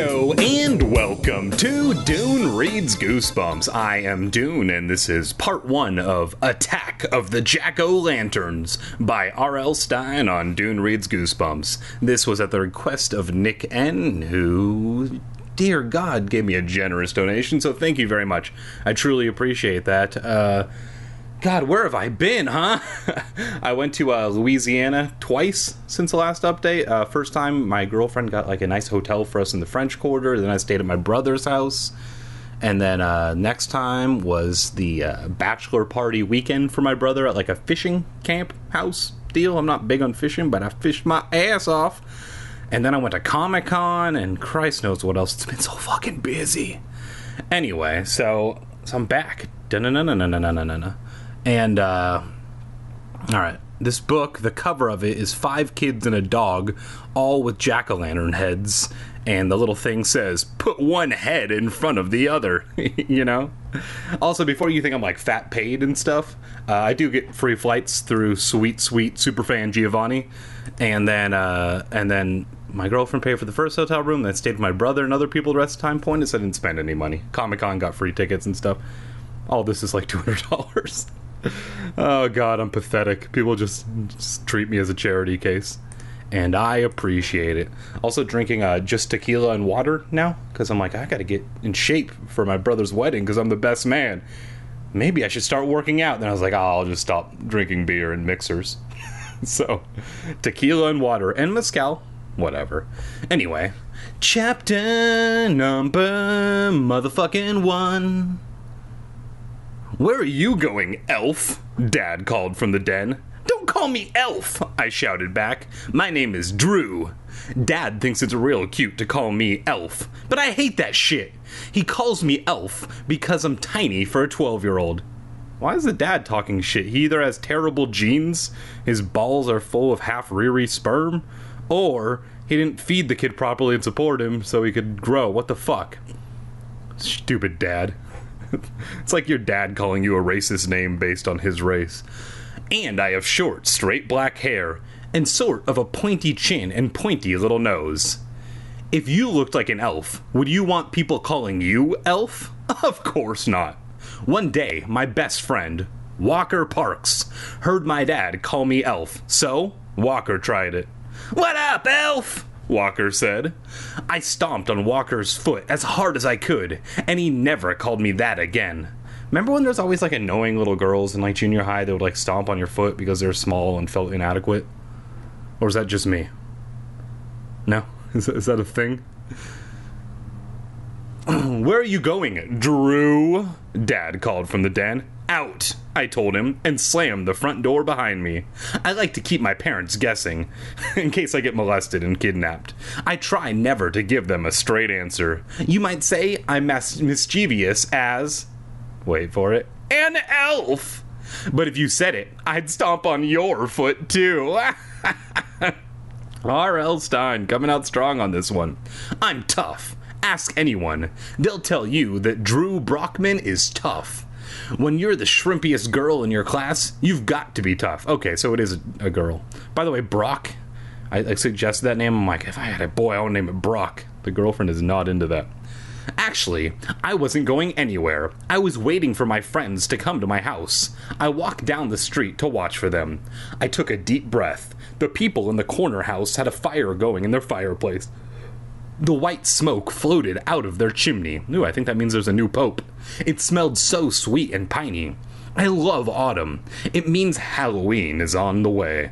Hello and welcome to Dune Reads Goosebumps. I am Dune, and this is part one of Attack of the Jack-O-Lanterns by R.L. Stine on Dune Reads Goosebumps. This was at the request of Nick N., who, dear God, gave me a generous donation, so thank you very much. I truly appreciate that. God, where have I been, huh? I went to Louisiana twice since the last update. First time, my girlfriend got like a nice hotel for us in the French Quarter. Then I stayed at my brother's house. And then next time was the bachelor party weekend for my brother at like a fishing camp house deal. I'm not big on fishing, but I fished my ass off. And then I went to Comic-Con, and Christ knows what else. It's been so fucking busy. Anyway, so I'm back. Da-na-na-na-na-na-na-na. And, alright, this book, the cover of it is 5 kids and a dog, all with jack-o'-lantern heads, and the little thing says, put one head in front of the other, you know? Also, before you think I'm, like, fat paid and stuff, I do get free flights through sweet superfan Giovanni, and then my girlfriend paid for the first hotel room, then stayed with my brother and other people the rest of the time. Point is, I didn't spend any money. Comic-Con got free tickets and stuff. All this is like $200. Oh God, I'm pathetic. People just treat me as a charity case, and I appreciate it. Also drinking just tequila and water now, because I'm like, I gotta get in shape for my brother's wedding, because I'm the best man. Maybe I should start working out. Then I was like, I'll just stop drinking beer and mixers. So, tequila and water, and mezcal, whatever. Anyway, chapter number motherfucking 1. Where are you going, elf? Dad called from the den. Don't call me elf, I shouted back. My name is Drew. Dad thinks it's real cute to call me elf, but I hate that shit. He calls me elf because I'm tiny for a 12-year-old. Why is the dad talking shit? He either has terrible genes, his balls are full of half-reary sperm, or he didn't feed the kid properly and support him so he could grow. What the fuck? Stupid dad. It's like your dad calling you a racist name based on his race. And I have short, straight black hair, and sort of a pointy chin and pointy little nose. If you looked like an elf, would you want people calling you elf? Of course not. One day, my best friend, Walker Parks, heard my dad call me elf, so Walker tried it. What up, elf? Walker said. I stomped on Walker's foot as hard as I could, and he never called me that again. Remember when there's always like annoying little girls in like junior high that would like stomp on your foot because they're small and felt inadequate? Or is that just me? No? Is that a thing? Where are you going, Drew? Dad called from the den. Out, I told him, and slammed the front door behind me. I like to keep my parents guessing, in case I get molested and kidnapped. I try never to give them a straight answer. You might say I'm mischievous as... wait for it. An elf! But if you said it, I'd stomp on your foot, too. R.L. Stine coming out strong on this one. I'm tough. Ask anyone. They'll tell you that Drew Brockman is tough. When you're the shrimpiest girl in your class, you've got to be tough. Okay, so it is a girl. By the way, Brock, I suggested that name. I'm like, if I had a boy, I would name it Brock. The girlfriend is not into that. Actually, I wasn't going anywhere. I was waiting for my friends to come to my house. I walked down the street to watch for them. I took a deep breath. The people in the corner house had a fire going in their fireplace. The white smoke floated out of their chimney. Ooh, I think that means there's a new pope. It smelled so sweet and piney. I love autumn. It means Halloween is on the way.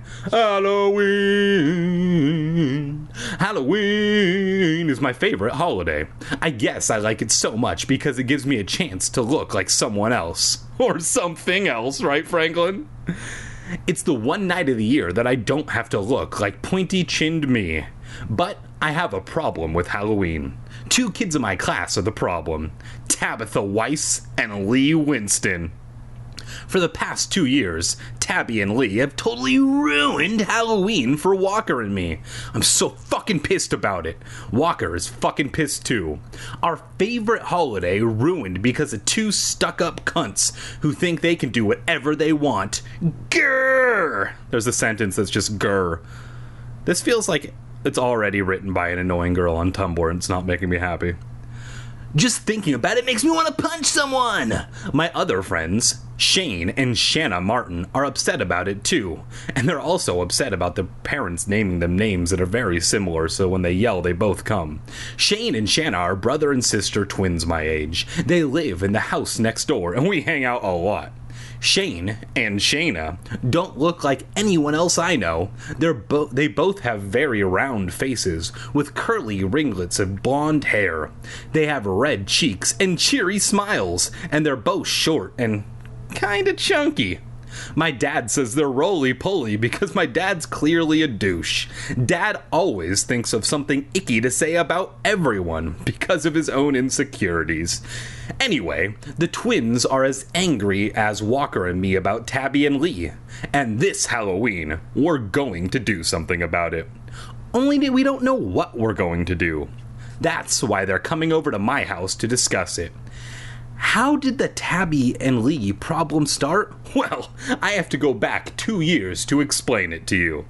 Halloween! Halloween is my favorite holiday. I guess I like it so much because it gives me a chance to look like someone else. Or something else, right, Franklin? It's the one night of the year that I don't have to look like pointy-chinned me. But I have a problem with Halloween. 2 kids in my class are the problem. Tabitha Weiss and Lee Winston. For the past 2 years, Tabby and Lee have totally ruined Halloween for Walker and me. I'm so fucking pissed about it. Walker is fucking pissed too. Our favorite holiday ruined because of 2 stuck-up cunts who think they can do whatever they want. Grrr! There's a sentence that's just grr. This feels like It's already written by an annoying girl on Tumblr, and it's not making me happy. Just thinking about it makes me want to punch someone! My other friends, Shane and Shanna Martin, are upset about it too. And they're also upset about their parents naming them names that are very similar, so when they yell, they both come. Shane and Shanna are brother and sister twins my age. They live in the house next door, and we hang out a lot. Shane and Shayna don't look like anyone else I know. They both have very round faces with curly ringlets of blonde hair. They have red cheeks and cheery smiles, and they're both short and kinda chunky. My dad says they're roly-poly because my dad's clearly a douche. Dad always thinks of something icky to say about everyone because of his own insecurities. Anyway, the twins are as angry as Walker and me about Tabby and Lee. And this Halloween, we're going to do something about it. Only we don't know what we're going to do. That's why they're coming over to my house to discuss it. How did the Tabby and Lee problem start? Well, I have to go back 2 years to explain it to you.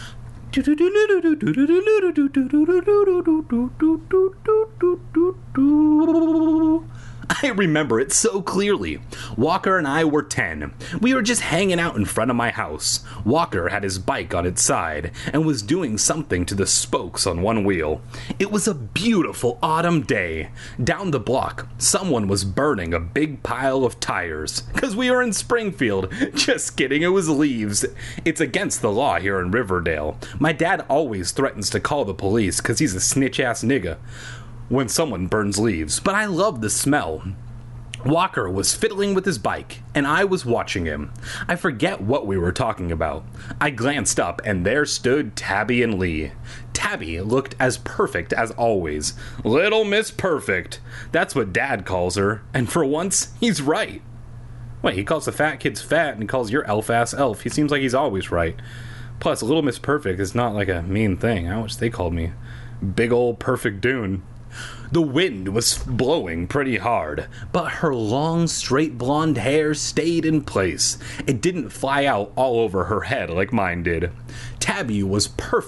I remember it so clearly. Walker and I were 10. We were just hanging out in front of my house. Walker had his bike on its side and was doing something to the spokes on one wheel. It was a beautiful autumn day. Down the block, someone was burning a big pile of tires. 'Cause we were in Springfield. Just kidding, it was leaves. It's against the law here in Riverdale. My dad always threatens to call the police 'cause he's a snitch-ass nigga when someone burns leaves, but I love the smell. Walker was fiddling with his bike, and I was watching him. I forget what we were talking about. I glanced up, and there stood Tabby and Lee. Tabby looked as perfect as always. Little Miss Perfect. That's what Dad calls her, and for once, he's right. Wait, he calls the fat kids fat, and he calls your elf-ass elf. He seems like he's always right. Plus, Little Miss Perfect is not like a mean thing. I wish they called me Big Ol' Perfect Dune. The wind was blowing pretty hard, but her long, straight blonde hair stayed in place. It didn't fly out all over her head like mine did. Tabby was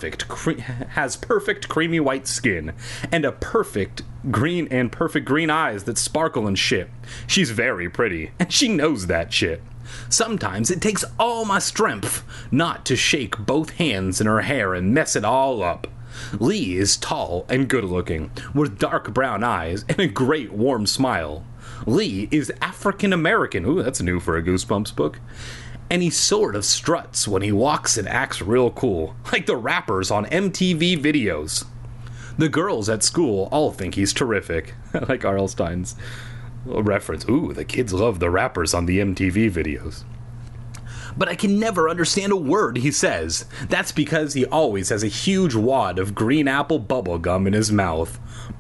has perfect creamy white skin, and perfect green eyes that sparkle and shit. She's very pretty, and she knows that shit. Sometimes it takes all my strength not to shake both hands in her hair and mess it all up. Lee is tall and good-looking, with dark brown eyes and a great warm smile. Lee is African-American. Ooh, that's new for a Goosebumps book. And he sort of struts when he walks and acts real cool, like the rappers on MTV videos. The girls at school all think he's terrific, like R.L. Stine's reference. Ooh, the kids love the rappers on the MTV videos. But I can never understand a word he says. That's because he always has a huge wad of green apple bubble gum in his mouth.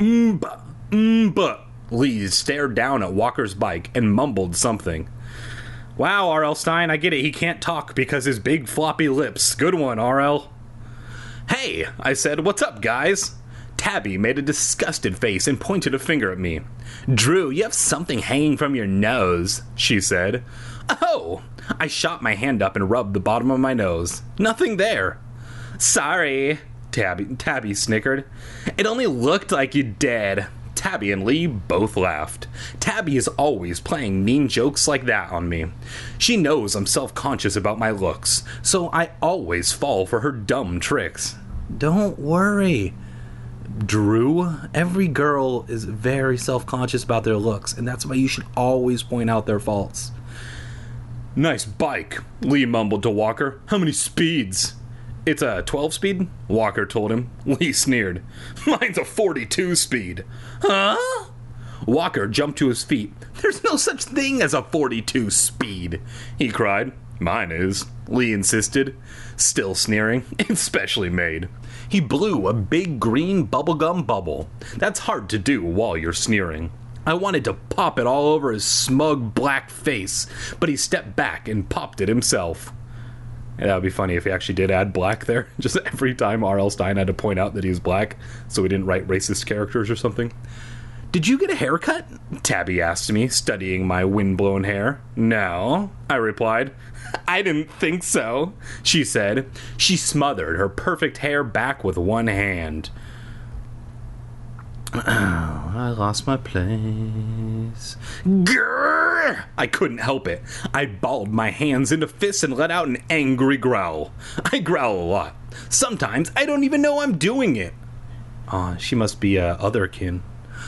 Lee stared down at Walker's bike and mumbled something. Wow, R.L. Stine, I get it. He can't talk because his big floppy lips. Good one, R.L. Hey, I said, what's up, guys? Tabby made a disgusted face and pointed a finger at me. Drew, you have something hanging from your nose, she said. Oh! I shot my hand up and rubbed the bottom of my nose. Nothing there. Sorry, Tabby snickered. It only looked like you did. Tabby and Lee both laughed. Tabby is always playing mean jokes like that on me. She knows I'm self-conscious about my looks, so I always fall for her dumb tricks. Don't worry, Drew. Every girl is very self-conscious about their looks, and that's why you should always point out their faults. Nice bike, Lee mumbled to Walker. How many speeds? It's a 12-speed, Walker told him. Lee sneered. Mine's a 42-speed. Huh? Walker jumped to his feet. There's no such thing as a 42-speed, he cried. Mine is, Lee insisted, still sneering. It's specially made. He blew a big green bubblegum bubble. That's hard to do while you're sneering. I wanted to pop it all over his smug black face, but he stepped back and popped it himself. Yeah, that would be funny if he actually did add black there. Just every time R.L. Stine had to point out that he was black, so he didn't write racist characters or something. Did you get a haircut? Tabby asked me, studying my windblown hair. No, I replied. I didn't think so, she said. She smothered her perfect hair back with one hand. Oh, I lost my place. Grrr! I couldn't help it. I balled my hands into fists and let out an angry growl. I growl a lot. Sometimes I don't even know I'm doing it. She must be otherkin.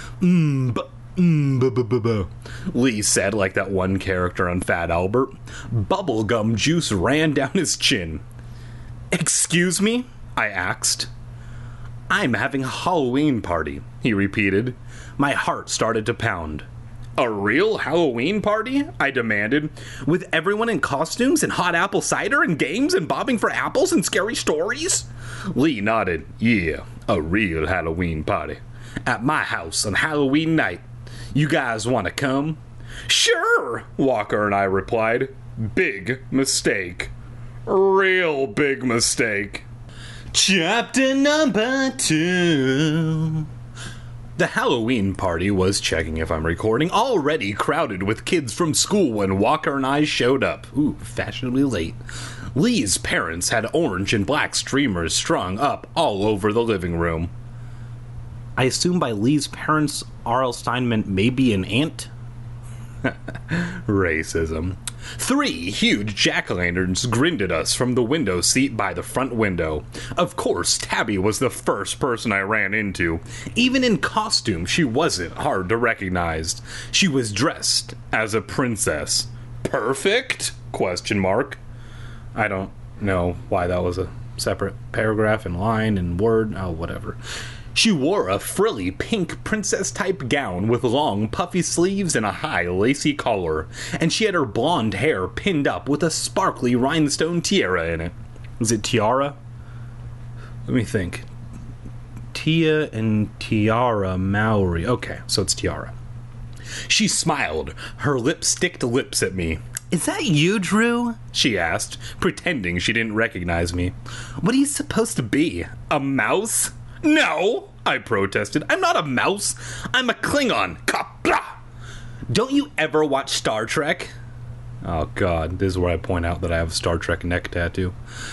Lee said like that one character on Fat Albert. Bubblegum juice ran down his chin. Excuse me? I asked. I'm having a Halloween party, he repeated. My heart started to pound. A real Halloween party? I demanded. With everyone in costumes and hot apple cider and games and bobbing for apples and scary stories? Lee nodded. Yeah, a real Halloween party. At my house on Halloween night. You guys want to come? Sure, Walker and I replied. Big mistake. Real big mistake. Chapter number 2. The Halloween party was, checking if I'm recording, already crowded with kids from school when Walker and I showed up. Ooh, fashionably late. Lee's parents had orange and black streamers strung up all over the living room. I assume by Lee's parents, R.L. Stine meant maybe an aunt? Racism. 3 huge jack-o'-lanterns grinned at us from the window seat by the front window. Of course, Tabby was the first person I ran into. Even in costume, she wasn't hard to recognize. She was dressed as a princess. Perfect? Question mark. I don't know why that was a separate paragraph and line and word. Oh, whatever. She wore a frilly pink princess-type gown with long, puffy sleeves and a high, lacy collar, and she had her blonde hair pinned up with a sparkly rhinestone tiara in it. Was it tiara? Let me think. Tia and tiara Maori. Okay, so it's tiara. She smiled, her lipsticked lips at me. Is that you, Drew? She asked, pretending she didn't recognize me. What are you supposed to be? A mouse? No, I protested. I'm not a mouse. I'm a Klingon. Kapla! Don't you ever watch Star Trek? Oh, God. This is where I point out that I have a Star Trek neck tattoo.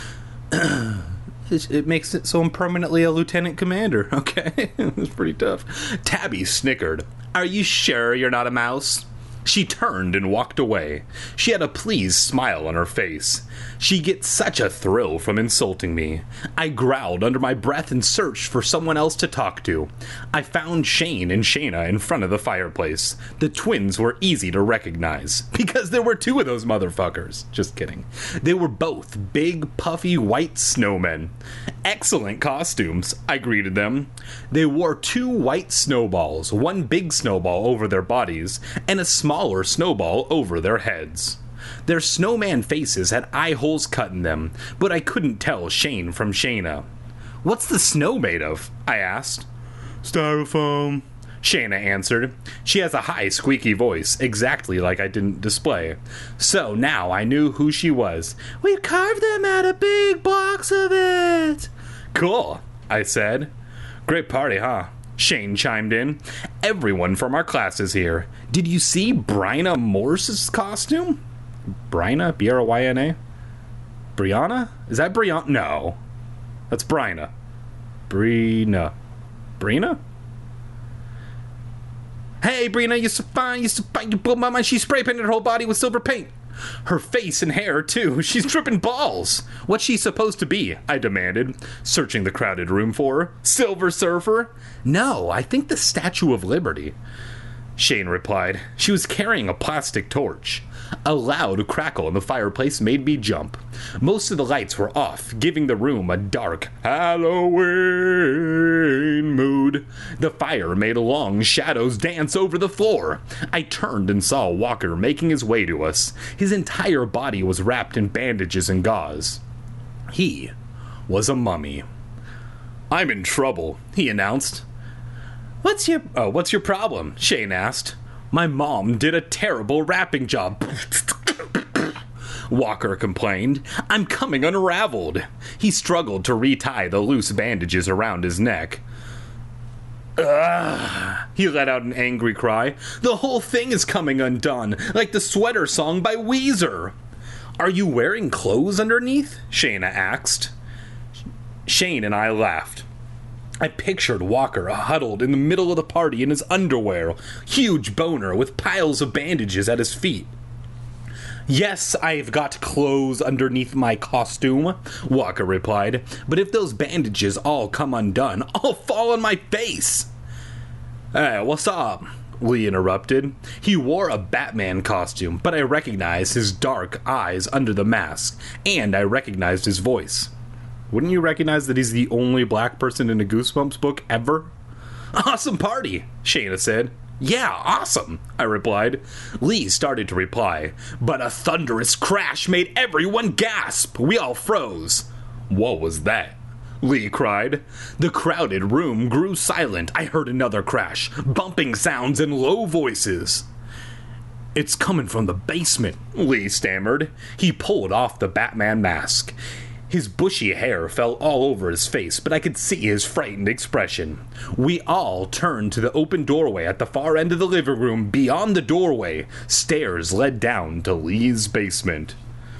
It makes it so I'm permanently a lieutenant commander, okay? It's pretty tough. Tabby snickered. Are you sure you're not a mouse? She turned and walked away. She had a pleased smile on her face. She gets such a thrill from insulting me. I growled under my breath and searched for someone else to talk to. I found Shane and Shayna in front of the fireplace. The twins were easy to recognize, because there were 2 of those motherfuckers. Just kidding. They were both big, puffy, white snowmen. Excellent costumes, I greeted them. They wore 2 white snowballs, one big snowball over their bodies, and a smaller snowball over their heads. Their snowman faces had eye holes cut in them, but I couldn't tell Shane from Shayna. What's the snow made of? I asked. Styrofoam, Shayna answered. She has a high, squeaky voice, exactly like I didn't display. So now I knew who she was. We carved them out of big blocks of it. Cool, I said. Great party, huh? Shane chimed in. Everyone from our class is here. Did you see Bryna Morse's costume? Bryna? B-R-Y-N-A? Brianna? Is that Brianna? No. That's Bryna. Brina. Brina? Hey, Brina, you're so fine, you blew my mind. She spray painted her whole body with silver paint. Her face and hair, too. She's dripping balls. What's she supposed to be? I demanded, searching the crowded room for her. Silver Surfer? No, I think the Statue of Liberty. Shane replied. She was carrying a plastic torch. A loud crackle in the fireplace made me jump. Most of the lights were off, giving the room a dark Halloween mood. The fire made long shadows dance over the floor. I turned and saw Walker making his way to us. His entire body was wrapped in bandages and gauze. He was a mummy. I'm in trouble, he announced. What's your problem? Shane asked. My mom did a terrible wrapping job. Walker complained. I'm coming unraveled. He struggled to retie the loose bandages around his neck. Ugh. He let out an angry cry. The whole thing is coming undone, like the sweater song by Weezer. Are you wearing clothes underneath? Shayna asked. Shane and I laughed. I pictured Walker huddled in the middle of the party in his underwear, huge boner with piles of bandages at his feet. Yes, I've got clothes underneath my costume, Walker replied, but if those bandages all come undone, I'll fall on my face. Hey, what's up? Lee interrupted. He wore a Batman costume, but I recognized his dark eyes under the mask, and I recognized his voice. Wouldn't you recognize that he's the only black person in a Goosebumps book ever? Awesome party, Shayna said. Yeah, awesome, I replied. Lee started to reply, but a thunderous crash made everyone gasp. We all froze. What was that? Lee cried. The crowded room grew silent. I heard another crash, bumping sounds and low voices. It's coming from the basement, Lee stammered. He pulled off the Batman mask. His bushy hair fell all over his face, but I could see his frightened expression. We all turned to the open doorway at the far end of the living room. Beyond the doorway, stairs led down to Lee's basement.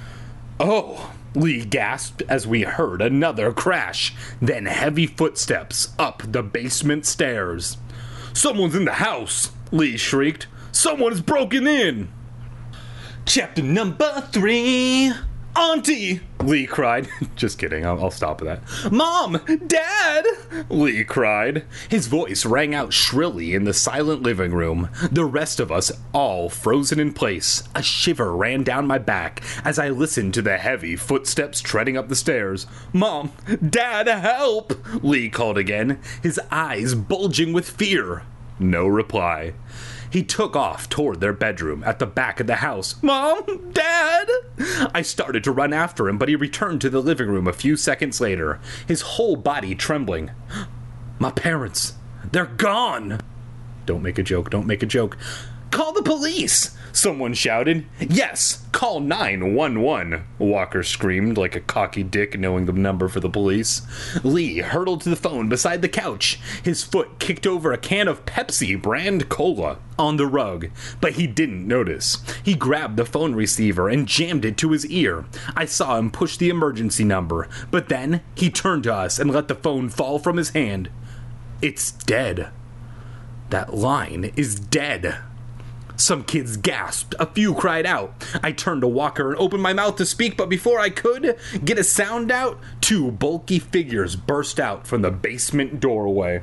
Oh, Lee gasped as we heard another crash, then heavy footsteps up the basement stairs. Someone's in the house, Lee shrieked. Someone's broken in. Chapter number 3. Auntie! Lee cried. Just kidding, I'll stop at that. Mom! Dad! Lee cried. His voice rang out shrilly in the silent living room. The rest of us all frozen in place. A shiver ran down my back as I listened to the heavy footsteps treading up the stairs. Mom! Dad, help! Lee called again, his eyes bulging with fear. No reply. He took off toward their bedroom at the back of the house. Mom! Dad! I started to run after him, but he returned to the living room a few seconds later, his whole body trembling. My parents! They're gone! Don't make a joke, don't make a joke. Call the police! Someone shouted. Yes, call 911, Walker screamed like a cocky dick knowing the number for the police. Lee hurtled to the phone beside the couch. His foot kicked over a can of Pepsi brand cola on the rug, but he didn't notice. He grabbed the phone receiver and jammed it to his ear. I saw him push the emergency number, but then he turned to us and let the phone fall from his hand. It's dead. That line is dead. Some kids gasped. A few cried out. I turned to Walker and opened my mouth to speak, but before I could get a sound out, 2 bulky figures burst out from the basement doorway.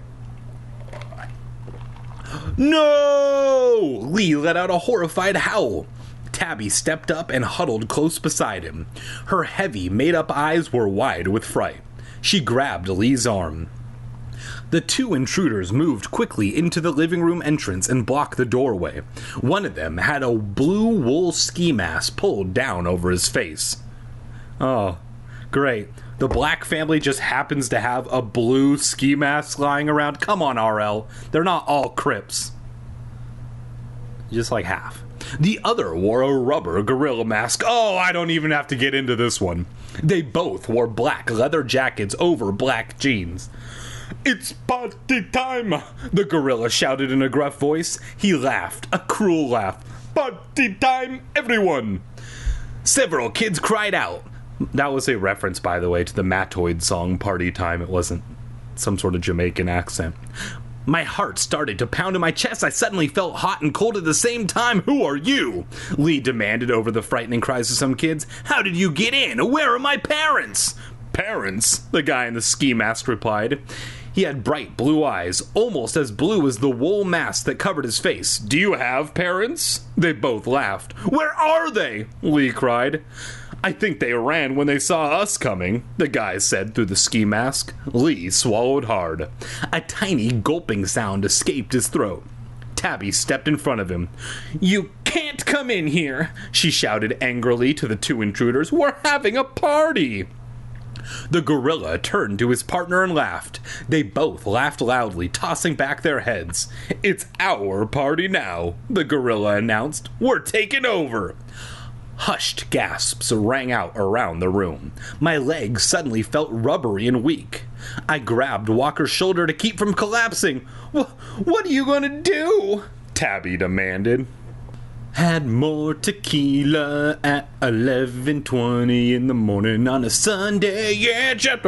No! Lee let out a horrified howl. Tabby stepped up and huddled close beside him. Her heavy, made-up eyes were wide with fright. She grabbed Lee's arm. The 2 intruders moved quickly into the living room entrance and blocked the doorway. One of them had a blue wool ski mask pulled down over his face. Oh, great. The Black family just happens to have a blue ski mask lying around. Come on, RL. They're not all Crips. Just like half. The other wore a rubber gorilla mask. Oh, I don't even have to get into this one. They both wore black leather jackets over black jeans. It's party time, the gorilla shouted in a gruff voice. He laughed, a cruel laugh. Party time, everyone! Several kids cried out. That was a reference, by the way, to the Matoid song Party Time. It wasn't some sort of Jamaican accent. My heart started to pound in my chest. I suddenly felt hot and cold at the same time. Who are you? Lee demanded over the frightening cries of some kids. How did you get in? Where are my parents? Parents? The guy in the ski mask replied. He had bright blue eyes, almost as blue as the wool mask that covered his face. Do you have parents? They both laughed. Where are they? Lee cried. I think they ran when they saw us coming, the guy said through the ski mask. Lee swallowed hard. A tiny gulping sound escaped his throat. Tabby stepped in front of him. You can't come in here, she shouted angrily to the 2 intruders. We're having a party. The gorilla turned to his partner and laughed. They both laughed loudly, tossing back their heads. It's our party now, the gorilla announced. We're taking over. Hushed gasps rang out around the room. My legs suddenly felt rubbery and weak. I grabbed Walker's shoulder to keep from collapsing. What are you gonna do? Tabby demanded. Had more tequila at 11:20 in the morning on a Sunday, yeah, chapter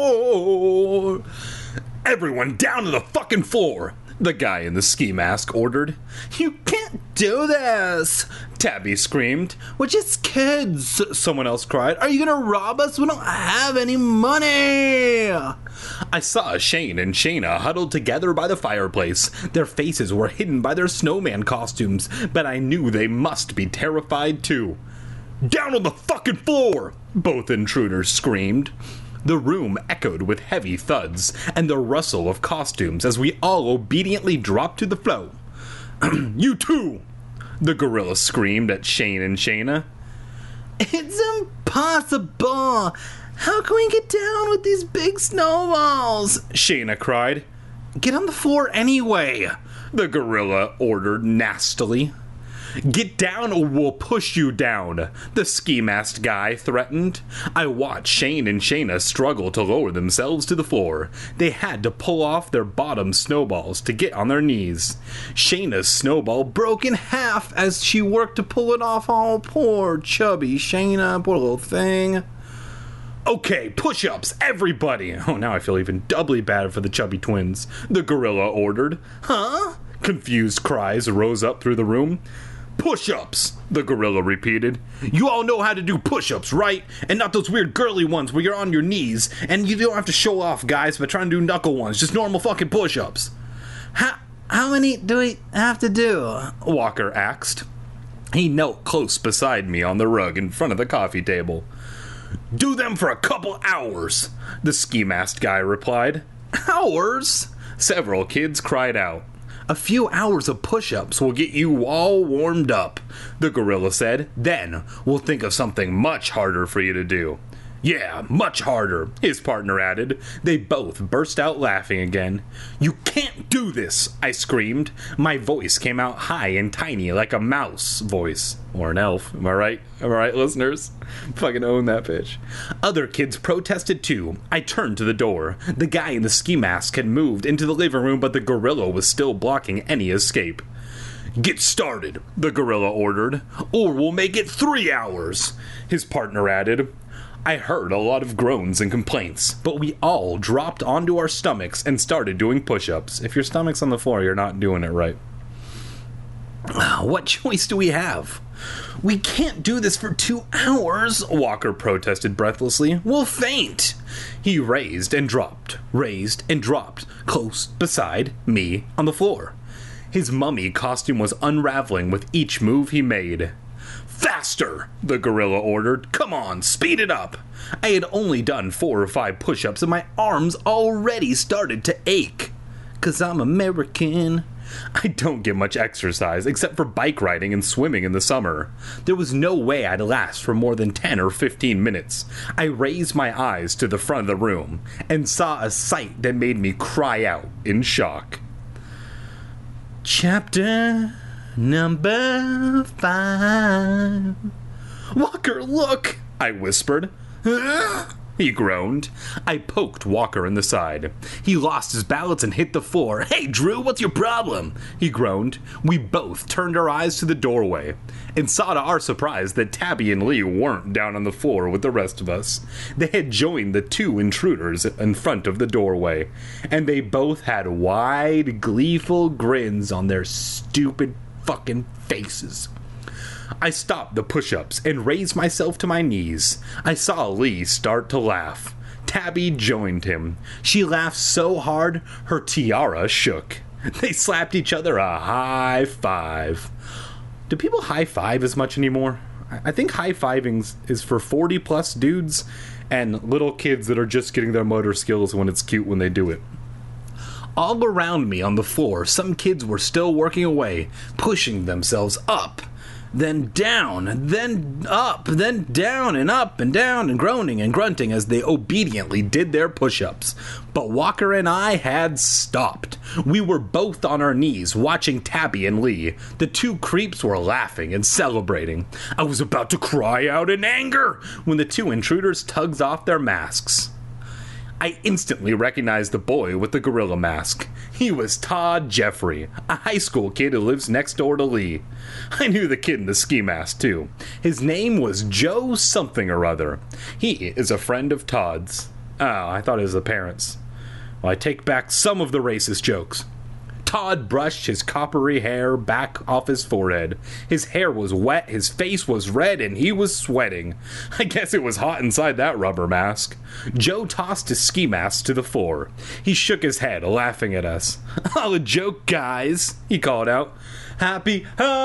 4. Everyone down to the fucking floor, the guy in the ski mask ordered. You can't do this, Tabby screamed. We're just kids, someone else cried. Are you gonna rob us? We don't have any money. I saw Shane and Shayna huddled together by the fireplace. Their faces were hidden by their snowman costumes, but I knew they must be terrified too. Down on the fucking floor, both intruders screamed. The room echoed with heavy thuds and the rustle of costumes as we all obediently dropped to the floor. You too, the gorilla screamed at Shane and Shayna. It's impossible. How can we get down with these big snowballs? Shayna cried. Get on the floor anyway, the gorilla ordered nastily. Get down or we'll push you down, the ski masked guy threatened. I watched Shane and Shayna struggle to lower themselves to the floor. They had to pull off their bottom snowballs to get on their knees. Shayna's snowball broke in half as she worked to pull it off. Oh, poor chubby Shayna, poor little thing. Okay, push-ups, everybody! Oh, now I feel even doubly bad for the chubby twins, the gorilla ordered. Huh? Confused cries rose up through the room. Push-ups, the gorilla repeated. You all know how to do push-ups, right? And not those weird girly ones where you're on your knees. And you don't have to show off, guys, by trying to do knuckle ones. Just normal fucking push-ups. How many do we have to do? Walker asked. He knelt close beside me on the rug in front of the coffee table. Do them for a couple hours, the ski mask guy replied. Hours? Several kids cried out. A few hours of push-ups will get you all warmed up, the gorilla said. Then we'll think of something much harder for you to do. Yeah, much harder, his partner added. They both burst out laughing again. You can't do this, I screamed. My voice came out high and tiny like a mouse voice. Or an elf, am I right? Am I right, listeners? Fucking own that bitch. Other kids protested too. I turned to the door. The guy in the ski mask had moved into the living room, but the gorilla was still blocking any escape. Get started, the gorilla ordered, or we'll make it 3 hours, his partner added. I heard a lot of groans and complaints, but we all dropped onto our stomachs and started doing push-ups. If your stomach's on the floor, you're not doing it right. What choice do we have? We can't do this for 2 hours, Walker protested breathlessly. We'll faint. He raised and dropped, close beside me on the floor. His mummy costume was unraveling with each move he made. Faster, the gorilla ordered. Come on, speed it up. I had only done 4 or 5 push-ups and my arms already started to ache. 'Cause I'm American. I don't get much exercise except for bike riding and swimming in the summer. There was no way I'd last for more than 10 or 15 minutes. I raised my eyes to the front of the room and saw a sight that made me cry out in shock. Chapter Number 5. Walker, look! I whispered. He groaned. I poked Walker in the side. He lost his balance and hit the floor. Hey, Drew, what's your problem? He groaned. We both turned our eyes to the doorway and saw to our surprise that Tabby and Lee weren't down on the floor with the rest of us. They had joined the 2 intruders in front of the doorway, and they both had wide, gleeful grins on their stupid fucking faces. I stopped the push-ups and raised myself to my knees. I saw Lee start to laugh. Tabby joined him. She laughed so hard, her tiara shook. They slapped each other a high five. Do people high five as much anymore? I think high fiving is for 40-plus dudes and little kids that are just getting their motor skills when it's cute when they do it. All around me on the floor, some kids were still working away, pushing themselves up, then down, then up, then down and up and down, and groaning and grunting as they obediently did their push-ups. But Walker and I had stopped. We were both on our knees watching Tabby and Lee. The 2 creeps were laughing and celebrating. I was about to cry out in anger when the 2 intruders tugged off their masks. I instantly recognized the boy with the gorilla mask. He was Todd Jeffrey, a high school kid who lives next door to Lee. I knew the kid in the ski mask, too. His name was Joe something or other. He is a friend of Todd's. Oh, I thought it was the parents. Well, I take back some of the racist jokes. Todd brushed his coppery hair back off his forehead. His hair was wet, his face was red, and he was sweating. I guess it was hot inside that rubber mask. Joe tossed his ski mask to the floor. He shook his head, laughing at us. "All a joke, guys," he called out. "Happy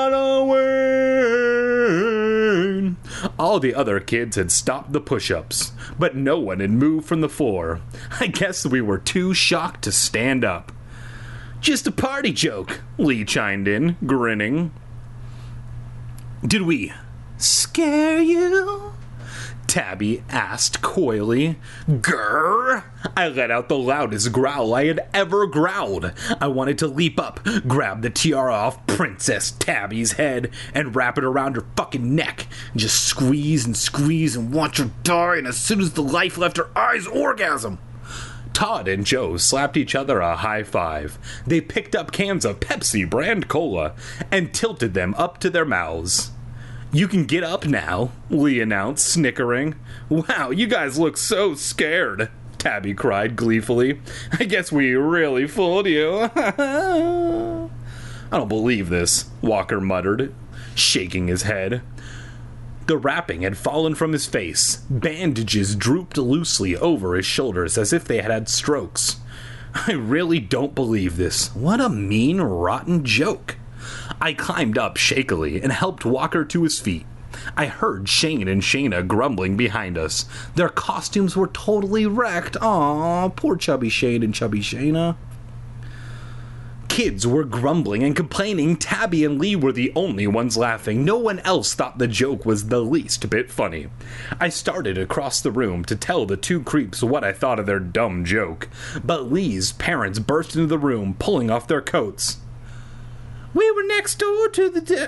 Halloween!" All the other kids had stopped the push-ups, but no one had moved from the floor. I guess we were too shocked to stand up. "Just a party joke," Lee chimed in, grinning. "Did we scare you?" Tabby asked coyly. "Grrr!" I let out the loudest growl I had ever growled. I wanted to leap up, grab the tiara off Princess Tabby's head, and wrap it around her fucking neck. Just squeeze and watch her die, and as soon as the life left her eyes, orgasm. Todd and Joe slapped each other a high five. They picked up cans of Pepsi brand cola and tilted them up to their mouths. "You can get up now," Lee announced, snickering. "Wow, you guys look so scared," Tabby cried gleefully. "I guess we really fooled you." "I don't believe this," Walker muttered, shaking his head. The wrapping had fallen from his face. Bandages drooped loosely over his shoulders as if they had had strokes. "I really don't believe this. What a mean, rotten joke." I climbed up shakily and helped Walker to his feet. I heard Shane and Shayna grumbling behind us. Their costumes were totally wrecked. Aw, poor chubby Shane and chubby Shayna. Kids were grumbling and complaining. Tabby and Lee were the only ones laughing. No one else thought the joke was the least bit funny. I started across the room to tell the two creeps what I thought of their dumb joke, but Lee's parents burst into the room, pulling off their coats. We were next door to the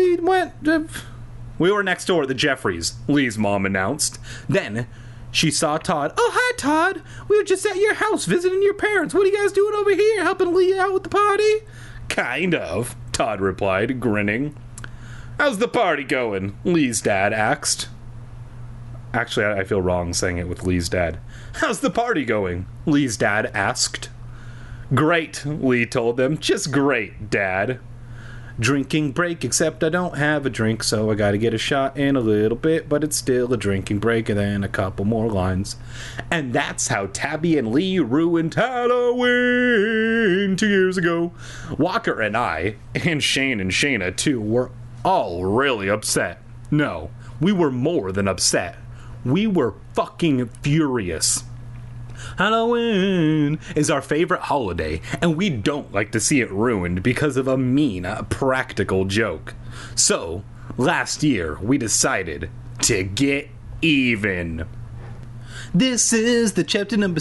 Jeffreys," Lee's mom announced. Then she saw Todd. "Oh, hi, Todd. We were just at your house visiting your parents. What are you guys doing over here? Helping Lee out with the party?" "Kind of," Todd replied, grinning. "How's the party going?" Lee's dad asked. Actually, I feel wrong saying it with Lee's dad. "How's the party going?" Lee's dad asked. "Great," Lee told them. "Just great, Dad." "Drinking break, except I don't have a drink, so I gotta get a shot in a little bit, but it's still a drinking break, and then a couple more lines." And that's how Tabby and Lee ruined Halloween 2 years ago. Walker and I, and Shane and Shayna too, were all really upset. No, we were more than upset. We were fucking furious. Halloween is our favorite holiday, and we don't like to see it ruined because of a mean, practical joke. So, last year, we decided to get even. This is the chapter number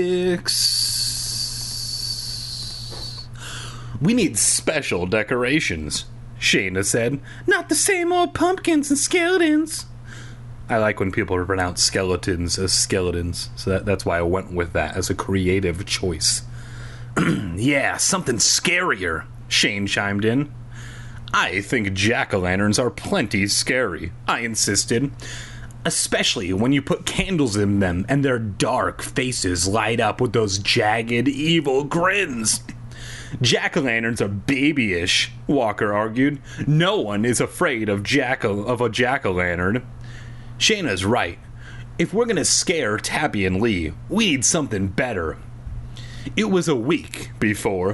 6. "We need special decorations," Shayna said. "Not the same old pumpkins and skeletons." I like when people pronounce skeletons as skeletons, so that's why I went with that as a creative choice. "Yeah, something scarier," Shane chimed in. "I think jack-o'-lanterns are plenty scary," I insisted. "Especially when you put candles in them and their dark faces light up with those jagged, evil grins." "Jack-o'-lanterns are babyish," Walker argued. "No one is afraid of a jack-o'-lantern." Shayna's right. If we're gonna scare Tabby and Lee, we need something better. It was a week before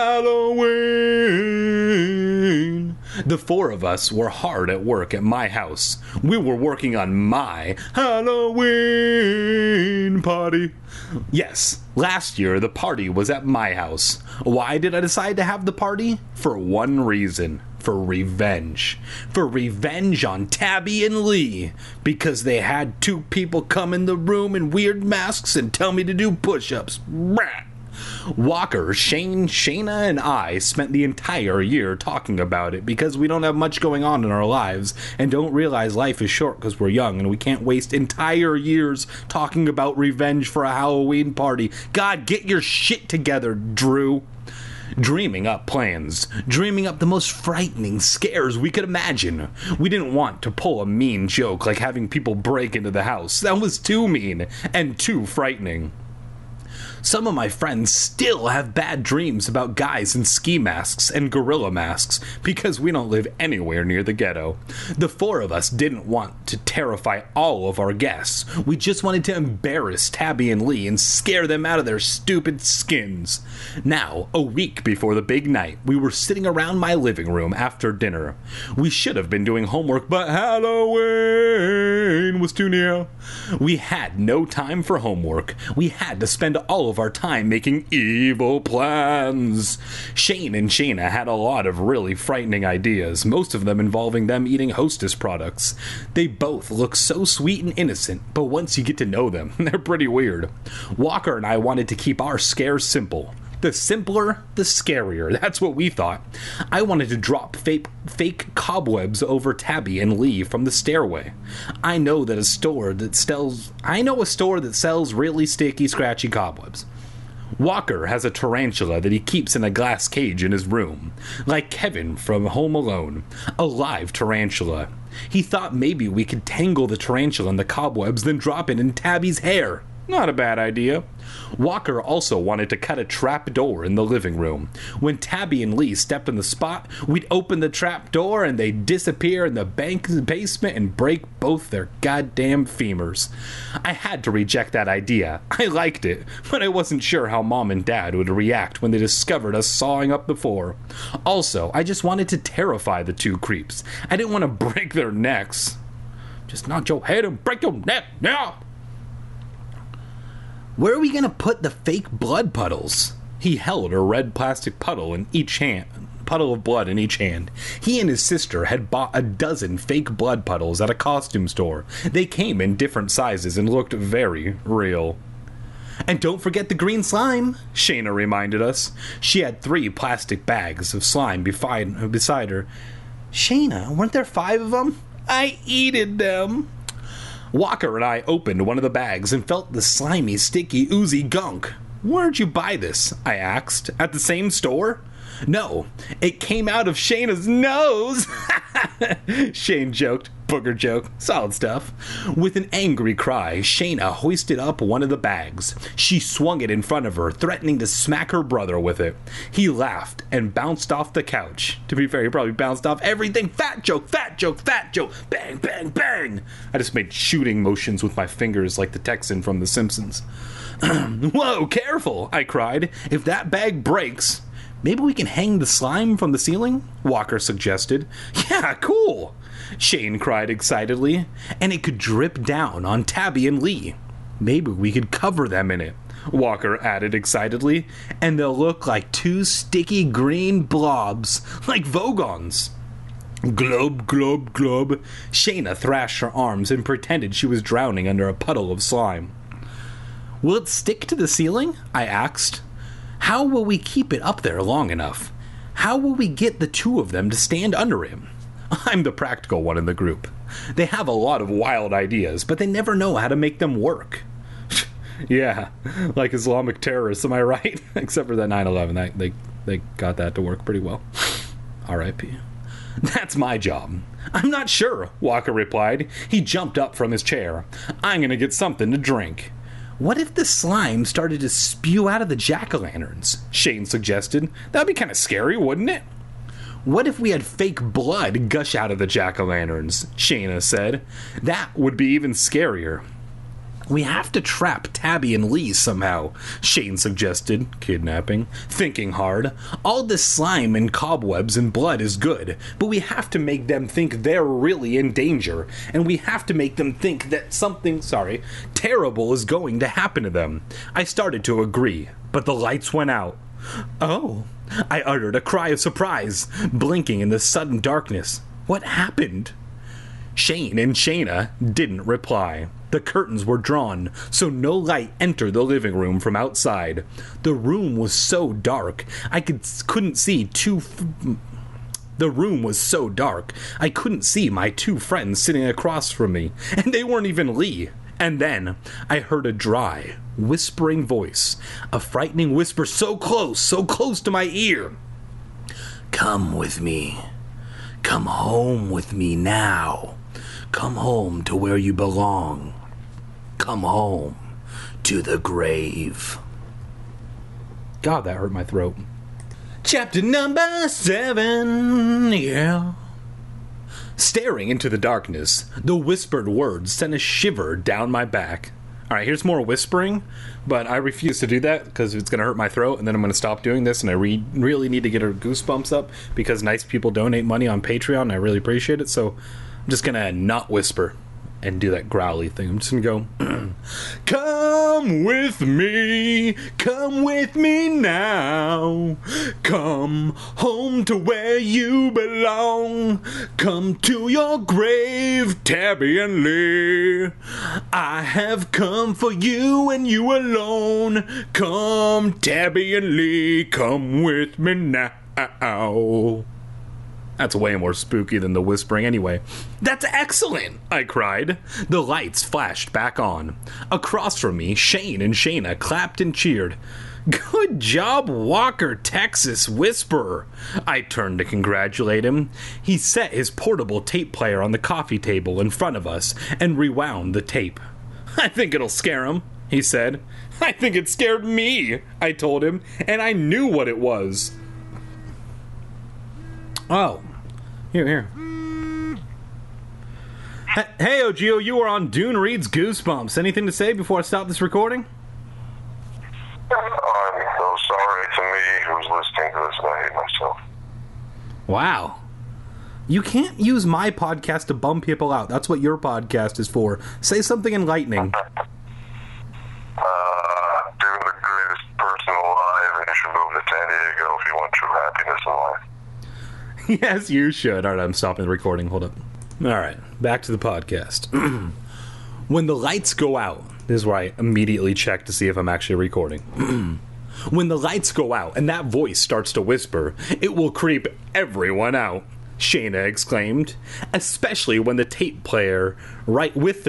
Halloween. The four of us were hard at work at my house. We were working on my Halloween party. Yes, last year the party was at my house. Why did I decide to have the party? For one reason. For revenge. For revenge on Tabby and Lee. Because they had two people come in the room in weird masks and tell me to do push-ups. Brat. Walker, Shane, Shayna, and I spent the entire year talking about it because we don't have much going on in our lives and don't realize life is short because we're young and we can't waste entire years talking about revenge for a Halloween party. God, get your shit together, Drew. Dreaming up plans, dreaming up the most frightening scares we could imagine. We didn't want to pull a mean joke like having people break into the house. That was too mean and too frightening. Some of my friends still have bad dreams about guys in ski masks and gorilla masks because we don't live anywhere near the ghetto. The four of us didn't want to terrify all of our guests. We just wanted to embarrass Tabby and Lee and scare them out of their stupid skins. Now, a week before the big night, we were sitting around my living room after dinner. We should have been doing homework, but Halloween was too near. We had no time for homework. We had to spend all of our time making evil plans. Shane and Shayna had a lot of really frightening ideas, most of them involving them eating Hostess products. They both look so sweet and innocent, but once you get to know them, they're pretty weird. Walker and I wanted to keep our scares simple. The simpler, the scarier. That's what we thought. I wanted to drop fake cobwebs over Tabby and Lee from the stairway. I know a store that sells really sticky, scratchy cobwebs. Walker has a tarantula that he keeps in a glass cage in his room, like Kevin from Home Alone, a live tarantula. He thought maybe we could tangle the tarantula in the cobwebs, then drop it in Tabby's hair. Not a bad idea. Walker also wanted to cut a trap door in the living room. When Tabby and Lee stepped in the spot, we'd open the trap door and they'd disappear in the basement and break both their goddamn femurs. I had to reject that idea. I liked it, but I wasn't sure how Mom and Dad would react when they discovered us sawing up the floor. Also, I just wanted to terrify the two creeps. I didn't want to break their necks. Just nod your head and break your neck now. Where are we going to put the fake blood puddles? He held a red plastic puddle of blood in each hand. He and his sister had bought a dozen fake blood puddles at a costume store. They came in different sizes and looked very real. And don't forget the green slime, Shayna reminded us. She had 3 plastic bags of slime beside her. Shayna, weren't there 5 of them? I eated them. Walker and I opened one of the bags and felt the slimy, sticky, oozy gunk. Where'd you buy this? I asked. At the same store? No, it came out of Shayna's nose. Shane joked. Booger joke. Solid stuff. With an angry cry, Shayna hoisted up one of the bags. She swung it in front of her, threatening to smack her brother with it. He laughed and bounced off the couch. To be fair, he probably bounced off everything. Fat joke, fat joke, fat joke. Bang, bang, bang. I just made shooting motions with my fingers like the Texan from The Simpsons. Whoa, careful, I cried. If that bag breaks... Maybe we can hang the slime from the ceiling? Walker suggested. Yeah, cool, Shane cried excitedly. And it could drip down on Tabby and Lee. Maybe we could cover them in it, Walker added excitedly. And they'll look like 2 sticky green blobs, like Vogons. Glub, glub, glub. Shayna thrashed her arms and pretended she was drowning under a puddle of slime. Will it stick to the ceiling? I asked. How will we keep it up there long enough? How will we get the 2 of them to stand under him? I'm the practical one in the group. They have a lot of wild ideas, but they never know how to make them work. Yeah, like Islamic terrorists, am I right? Except for that 9/11, they got that to work pretty well. R.I.P. That's my job. I'm not sure, Walker replied. He jumped up from his chair. I'm gonna get something to drink. What if the slime started to spew out of the jack-o'-lanterns? Shane suggested. That'd be kind of scary, wouldn't it? What if we had fake blood gush out of the jack-o'-lanterns? Shayna said. That would be even scarier. We have to trap Tabby and Lee somehow, Shane suggested, kidnapping. Thinking hard. All this slime and cobwebs and blood is good, but we have to make them think they're really in danger, and we have to make them think that something, terrible is going to happen to them. I started to agree, but the lights went out. Oh, I uttered a cry of surprise, blinking in the sudden darkness. What happened? Shane and Shayna didn't reply. The curtains were drawn, so no light entered the living room from outside. The room was so dark, couldn't see The room was so dark, I couldn't see my two friends sitting across from me, and they weren't even Lee. And then I heard a dry, whispering voice, a frightening whisper so close to my ear. "Come with me. Come home with me now. Come home to where you belong. Come home to the grave." God, that hurt my throat. Chapter number 7, yeah. Staring into the darkness, the whispered words sent a shiver down my back. Alright, here's more whispering, but I refuse to do that because it's going to hurt my throat, and then I'm going to stop doing this, and I really need to get our goosebumps up because nice people donate money on Patreon, and I really appreciate it, so I'm just going to not whisper and do that growly thing. I'm just going to go, come with me now. Come home to where you belong. Come to your grave, Tabby and Lee. I have come for you and you alone. Come, Tabby and Lee, come with me now. That's way more spooky than the whispering anyway. "That's excellent!" I cried. The lights flashed back on. Across from me, Shane and Shayna clapped and cheered. "Good job, Walker, Texas Whisperer." I turned to congratulate him. He set his portable tape player on the coffee table in front of us and rewound the tape. "I think it'll scare him," he said. "I think it scared me," I told him, and I knew what it was. Oh, here. Hey, Ogio, you are on Dune Reads Goosebumps. Anything to say before I stop this recording? I'm so sorry to me who's listening to this, and I hate myself. Wow. You can't use my podcast to bum people out. That's what your podcast is for. Say something enlightening. Doing the greatest person alive, and you should move to San Diego if you want true happiness in life. Yes, you should. Alright, I'm stopping the recording. Hold up. Alright, back to the podcast. When the lights go out, this is where I immediately check to see if I'm actually recording. When the lights go out and that voice starts to whisper, it will creep everyone out, Shayna exclaimed, especially when the tape player right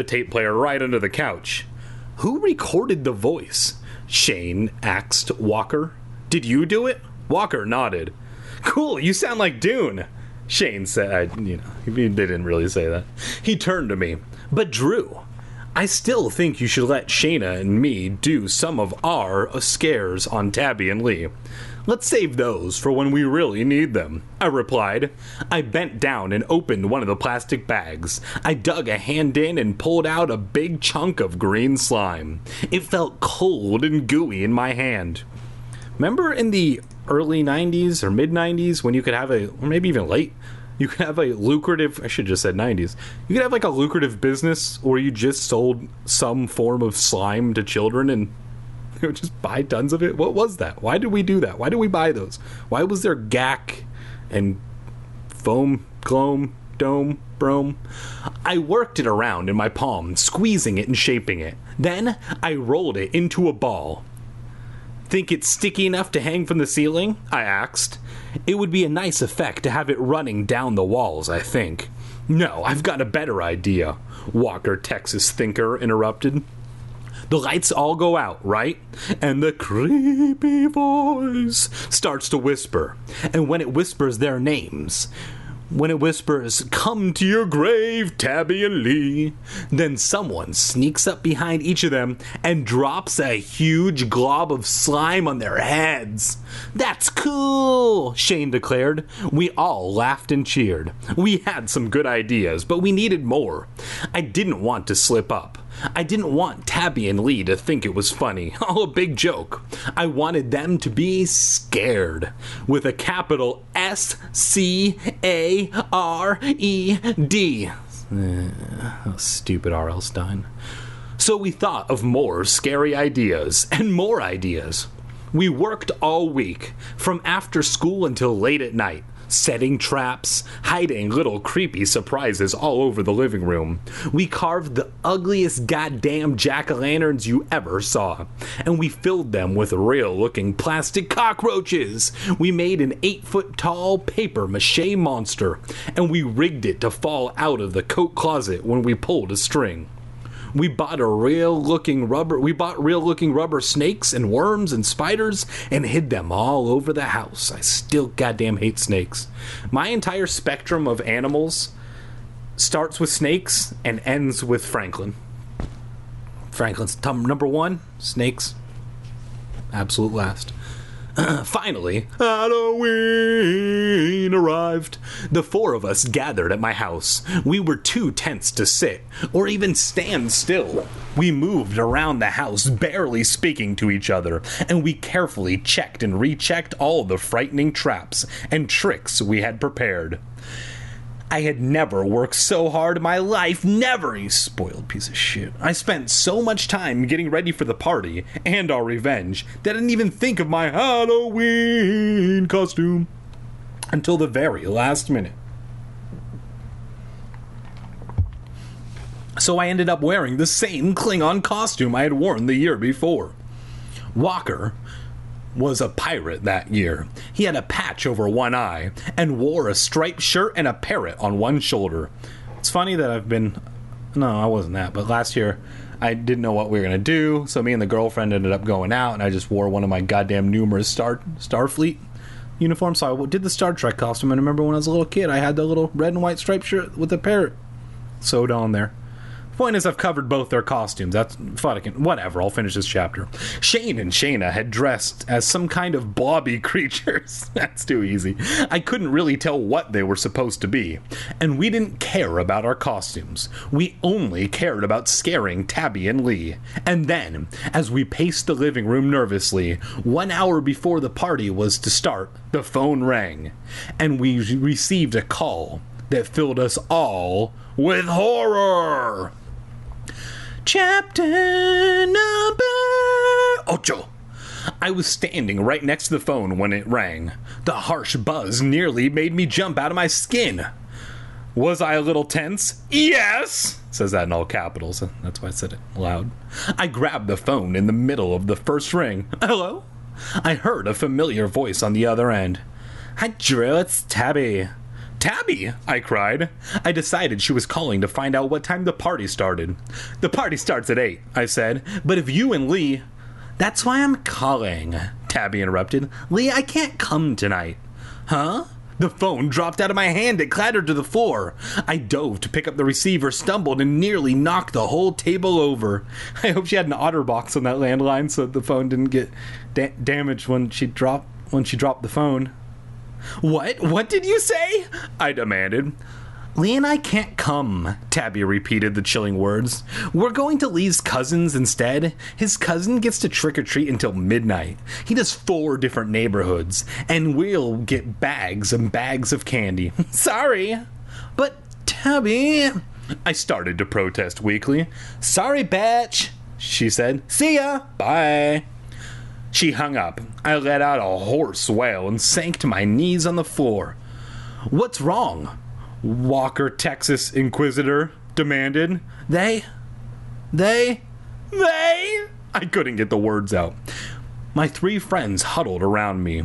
under the couch. Who recorded the voice? Shane asked Walker. Did you do it? Walker nodded. Cool, you sound like Dune, Shane said. He didn't really say that. He turned to me. But Drew, I still think you should let Shayna and me do some of our scares on Tabby and Lee. Let's save those for when we really need them, I replied. I bent down and opened one of the plastic bags. I dug a hand in and pulled out a big chunk of green slime. It felt cold and gooey in my hand. Remember in the early 90s or mid 90s when you could have or maybe even late, you could have a lucrative, I should have just said 90s, you could have like a lucrative business where you just sold some form of slime to children and they would just buy tons of it? What was that? Why did we do that? Why did we buy those? Why was there gack and foam, gloam, dome, brome? I worked it around in my palm, squeezing it and shaping it. Then I rolled it into a ball. Think it's sticky enough to hang from the ceiling? I asked. It would be a nice effect to have it running down the walls, I think. No, I've got a better idea, Walker, Texas Thinker interrupted. The lights all go out, right? And the creepy voice starts to whisper. And when it whispers their names, when it whispers, come to your grave, Tabby and Lee, then someone sneaks up behind each of them and drops a huge glob of slime on their heads. That's cool, Shane declared. We all laughed and cheered. We had some good ideas, but we needed more. I didn't want to slip up. I didn't want Tabby and Lee to think it was funny. All a big joke. I wanted them to be scared. With a capital S-C-A-R-E-D. Stupid R.L. Stein. So we thought of more scary ideas and more ideas. We worked all week, from after school until late at night. setting traps, hiding little creepy surprises all over the living room. We carved the ugliest goddamn jack-o'-lanterns you ever saw, and we filled them with real-looking plastic cockroaches. We made an 8-foot-tall paper-mache monster, and we rigged it to fall out of the coat closet when we pulled a string. We bought real looking rubber snakes and worms and spiders and hid them all over the house. I still goddamn hate snakes. My entire spectrum of animals starts with snakes and ends with Franklin. Franklin's number one, snakes. Absolute last. Finally, Halloween arrived. The four of us gathered at my house. We were too tense to sit or even stand still. We moved around the house, barely speaking to each other, and we carefully checked and rechecked all the frightening traps and tricks we had prepared. I had never worked so hard in my life, never, you spoiled piece of shit. I spent so much time getting ready for the party and our revenge that I didn't even think of my Halloween costume until the very last minute. So I ended up wearing the same Klingon costume I had worn the year before. Walker was a pirate that year. He had a patch over one eye and wore a striped shirt and a parrot on one shoulder. It's funny that I wasn't that, but last year I didn't know what we were going to do, so me and the girlfriend ended up going out, and I just wore one of my goddamn numerous Starfleet uniforms. So I did the Star Trek costume, and I remember when I was a little kid, I had the little red and white striped shirt with the parrot sewed on there. Point is, I've covered both their costumes. That's fucking whatever. I'll finish this chapter. Shane and Shayna had dressed as some kind of blobby creatures. That's too easy. I couldn't really tell what they were supposed to be. And we didn't care about our costumes. We only cared about scaring Tabby and Lee. And then, as we paced the living room nervously, 1 hour before the party was to start, the phone rang. And we received a call that filled us all with horror. Chapter number 8. I was standing right next to the phone when it rang. The harsh buzz nearly made me jump out of my skin. Was I a little tense? Yes! Says that in all capitals. That's why I said it loud. I grabbed the phone in the middle of the first ring. Hello? I heard a familiar voice on the other end. Hi, Drew, it's Tabby. Tabby, I cried. I decided she was calling to find out what time the party started. The party starts at 8, I said, but if you and Lee... That's why I'm calling, Tabby interrupted. Lee, I can't come tonight. Huh? The phone dropped out of my hand. It clattered to the floor. I dove to pick up the receiver, stumbled, and nearly knocked the whole table over. I hope she had an OtterBox on that landline so the phone didn't get damaged when she dropped the phone. What? What did you say? I demanded. Lee and I can't come, Tabby repeated the chilling words. We're going to Lee's cousin's instead. His cousin gets to trick-or-treat until midnight. He does 4 different neighborhoods, and we'll get bags and bags of candy. Sorry. But, Tabby... I started to protest weakly. Sorry, bitch, she said. See ya. Bye. She hung up. I let out a hoarse wail and sank to my knees on the floor. What's wrong? Walker, Texas Inquisitor demanded. They? I couldn't get the words out. My 3 friends huddled around me.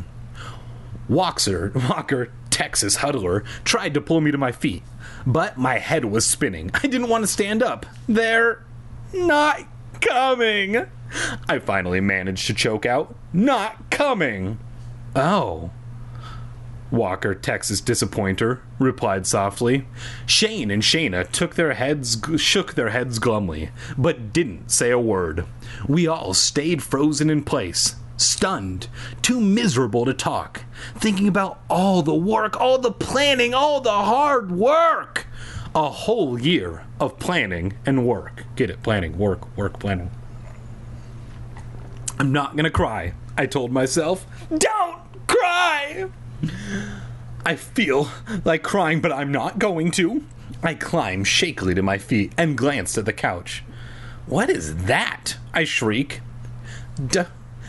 Walker, Texas Huddler, tried to pull me to my feet, but my head was spinning. I didn't want to stand up. They're not coming. I finally managed to choke out, not coming. Oh. Walker, Texas Disappointer, replied softly. Shane and Shayna shook their heads glumly, but didn't say a word. We all stayed frozen in place, stunned, too miserable to talk, thinking about all the work, all the planning, all the hard work. A whole year of planning and work. Get it? Planning, work, planning. I'm not gonna cry, I told myself. Don't cry! I feel like crying, but I'm not going to. I climbed shakily to my feet and glanced at the couch. What is that? I shriek.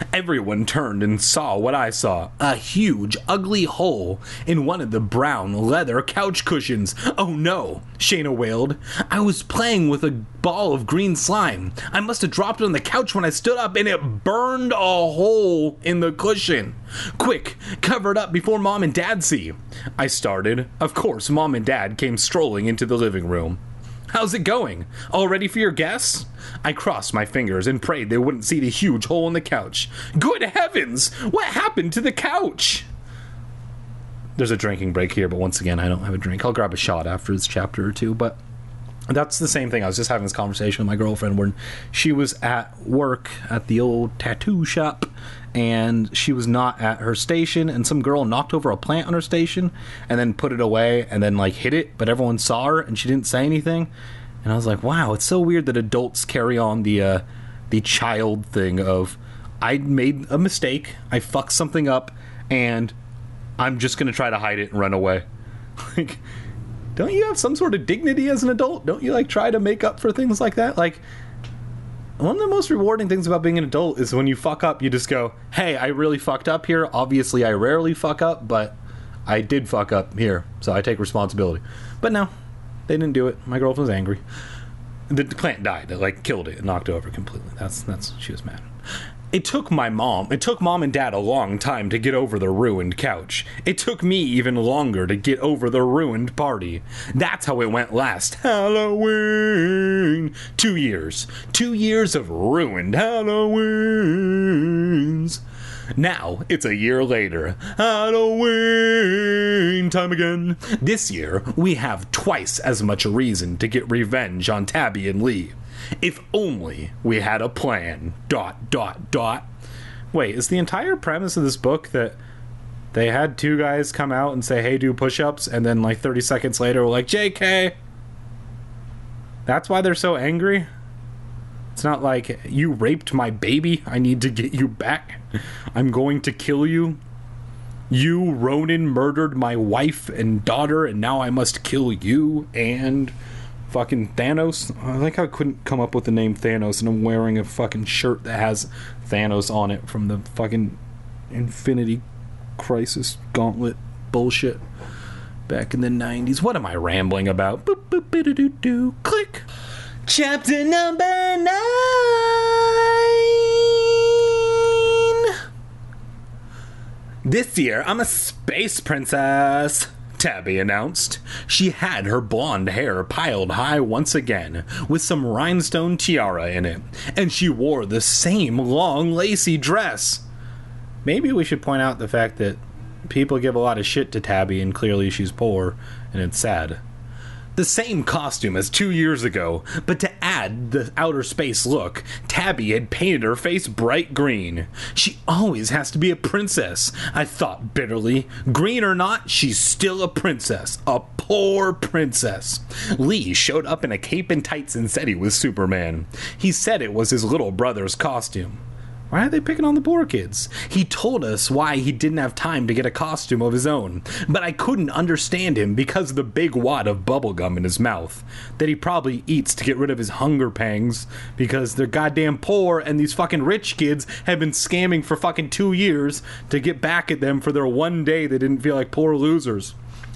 Everyone turned and saw what I saw. A huge, ugly hole in one of the brown leather couch cushions. Oh no, Shayna wailed. I was playing with a ball of green slime. I must have dropped it on the couch when I stood up and it burned a hole in the cushion. Quick, cover it up before Mom and Dad see. I started. Of course, Mom and Dad came strolling into the living room. How's it going? All ready for your guess? I crossed my fingers and prayed they wouldn't see the huge hole in the couch. Good heavens! What happened to the couch? There's a drinking break here, but once again, I don't have a drink. I'll grab a shot after this chapter or two, but that's the same thing. I was just having this conversation with my girlfriend when she was at work at the old tattoo shop, and she was not at her station, and some girl knocked over a plant on her station and then put it away and then like hid it, but everyone saw her and she didn't say anything. And I was like, wow, it's so weird that adults carry on the child thing of, I made a mistake, I fucked something up, and I'm just gonna try to hide it and run away. Like, don't you have some sort of dignity as an adult? Don't you like try to make up for things like that? Like, one of the most rewarding things about being an adult is when you fuck up, you just go, hey, I really fucked up here. Obviously, I rarely fuck up, but I did fuck up here, so I take responsibility. But no, they didn't do it. My girlfriend was angry. The plant died. It, like, killed it. It knocked over completely. That's she was mad. It took Mom and Dad a long time to get over the ruined couch. It took me even longer to get over the ruined party. That's how it went last Halloween. 2 years. 2 years of ruined Halloweens. Now, it's a year later. Halloween time again. This year, we have twice as much reason to get revenge on Tabby and Lee. If only we had a plan. ... Wait, is the entire premise of this book that they had two guys come out and say, hey, do push-ups, and then like 30 seconds later we're like, JK? That's why they're so angry? It's not like, you raped my baby, I need to get you back. I'm going to kill you. You, Ronan, murdered my wife and daughter, and now I must kill you and fucking Thanos. I like how I couldn't come up with the name Thanos, and I'm wearing a fucking shirt that has Thanos on it from the fucking Infinity Crisis Gauntlet bullshit back in the 90s. What am I rambling about? Boop, boop, bidoo-doo-doo. Click. Chapter number 9. This year, I'm a space princess, Tabby announced. She had her blonde hair piled high once again, with some rhinestone tiara in it, and she wore the same long, lacy dress. Maybe we should point out the fact that people give a lot of shit to Tabby, and clearly she's poor, and it's sad. The same costume as 2 years ago, but to add the outer space look, Tabby had painted her face bright green. She always has to be a princess, I thought bitterly. Green or not, she's still a princess. A poor princess. Lee showed up in a cape and tights and said he was Superman. He said it was his little brother's costume. Why are they picking on the poor kids? He told us why he didn't have time to get a costume of his own, but I couldn't understand him because of the big wad of bubblegum in his mouth that he probably eats to get rid of his hunger pangs because they're goddamn poor and these fucking rich kids have been scamming for fucking 2 years to get back at them for their one day they didn't feel like poor losers.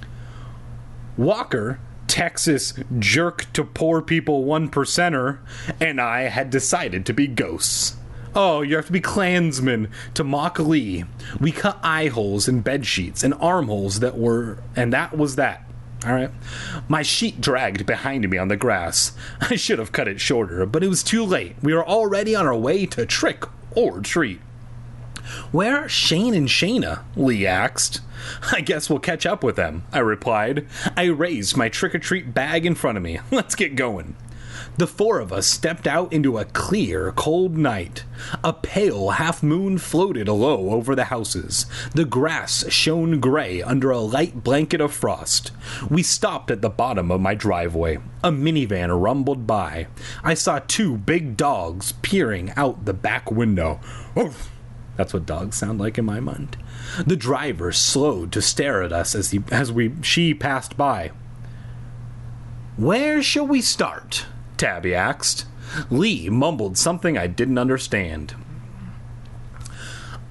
Walker, Texas jerk to poor people 1%er, and I had decided to be ghosts. Oh, you have to be Klansmen to mock Lee. We cut eye holes in bed sheets and armholes and that was that. All right. My sheet dragged behind me on the grass. I should have cut it shorter, but it was too late. We were already on our way to trick or treat. Where are Shane and Shayna? Lee asked. I guess we'll catch up with them, I replied. I raised my trick-or-treat bag in front of me. Let's get going. The four of us stepped out into a clear, cold night. A pale half-moon floated low over the houses. The grass shone gray under a light blanket of frost. We stopped at the bottom of my driveway. A minivan rumbled by. I saw two big dogs peering out the back window. Oof. That's what dogs sound like in my mind. The driver slowed to stare at us as she passed by. Where shall we start? Tabby asked. Lee mumbled something I didn't understand.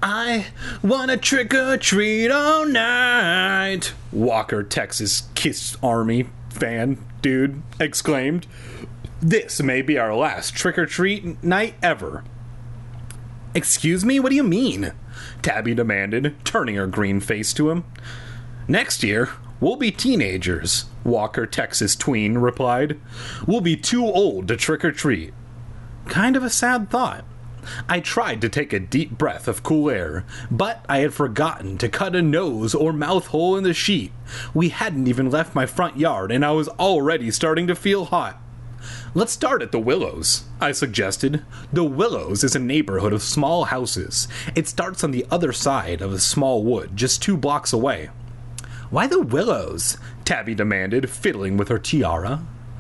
I wanna trick or treat all night, Walker, Texas Kiss Army fan dude exclaimed. This may be our last trick or treat night ever. Excuse me, what do you mean? Tabby demanded, turning her green face to him. Next year, we'll be teenagers, Walker, Texas tween replied. We'll be too old to trick or treat. Kind of a sad thought. I tried to take a deep breath of cool air, but I had forgotten to cut a nose or mouth hole in the sheet. We hadn't even left my front yard, and I was already starting to feel hot. Let's start at the Willows, I suggested. The Willows is a neighborhood of small houses. It starts on the other side of a small wood, just 2 blocks away. Why the Willows? Tabby demanded, fiddling with her tiara.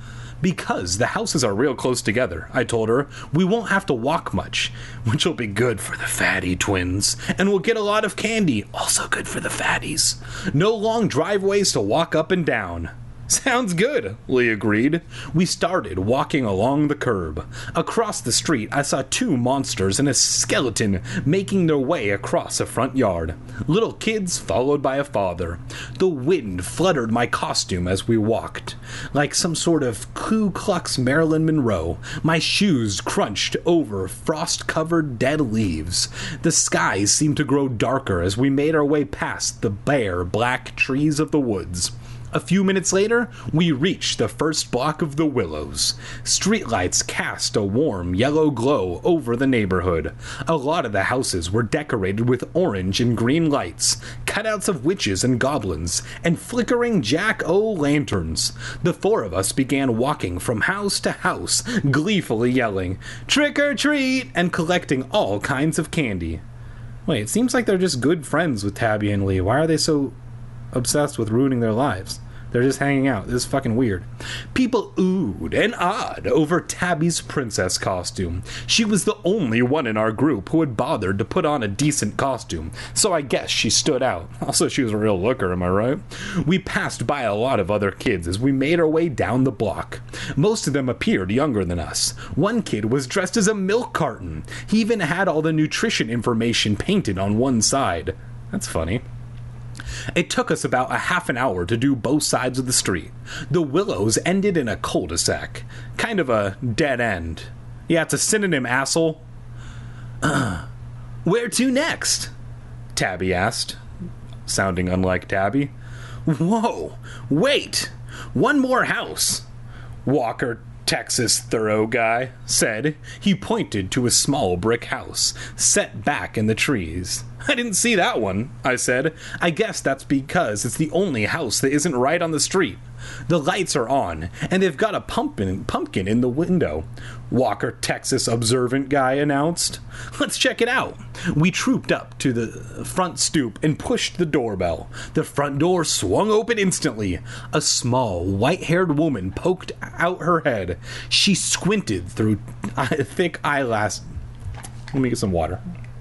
Because the houses are real close together, I told her. We won't have to walk much, which will be good for the fatty twins. And we'll get a lot of candy, also good for the fatties. No long driveways to walk up and down. Sounds good, Lee agreed. We started walking along the curb. Across the street, I saw 2 monsters and a skeleton making their way across a front yard. Little kids followed by a father. The wind fluttered my costume as we walked. Like some sort of Ku Klux Marilyn Monroe, my shoes crunched over frost-covered dead leaves. The skies seemed to grow darker as we made our way past the bare, black trees of the woods. A few minutes later, we reached the first block of the Willows. Streetlights cast a warm yellow glow over the neighborhood. A lot of the houses were decorated with orange and green lights, cutouts of witches and goblins, and flickering jack-o'-lanterns. The 4 of us began walking from house to house, gleefully yelling, "Trick or treat!" and collecting all kinds of candy. Wait, it seems like they're just good friends with Tabby and Lee. Why are they so obsessed with ruining their lives? They're just hanging out. This is fucking weird. People oohed and awed over Tabby's princess costume. She was the only one in our group who had bothered to put on a decent costume, so I guess she stood out. Also, she was a real looker, am I right? We passed by a lot of other kids as we made our way down the block. Most of them appeared younger than us. One kid was dressed as a milk carton. He even had all the nutrition information painted on one side. That's funny. It took us about a half an hour to do both sides of the street. The Willows ended in a cul-de-sac. Kind of a dead end. Yeah, it's a synonym, asshole. Where to next? Tabby asked, sounding unlike Tabby. Whoa, wait! One more house! Walker, Texas thorough guy, said. He pointed to a small brick house, set back in the trees. I didn't see that one, I said. I guess that's because it's the only house that isn't right on the street. The lights are on, and they've got a pumpkin in the window, Walker, Texas observant guy announced. Let's check it out. We trooped up to the front stoop and pushed the doorbell. The front door swung open instantly. A small, white-haired woman poked out her head. She squinted through thick eyelash. Let me get some water.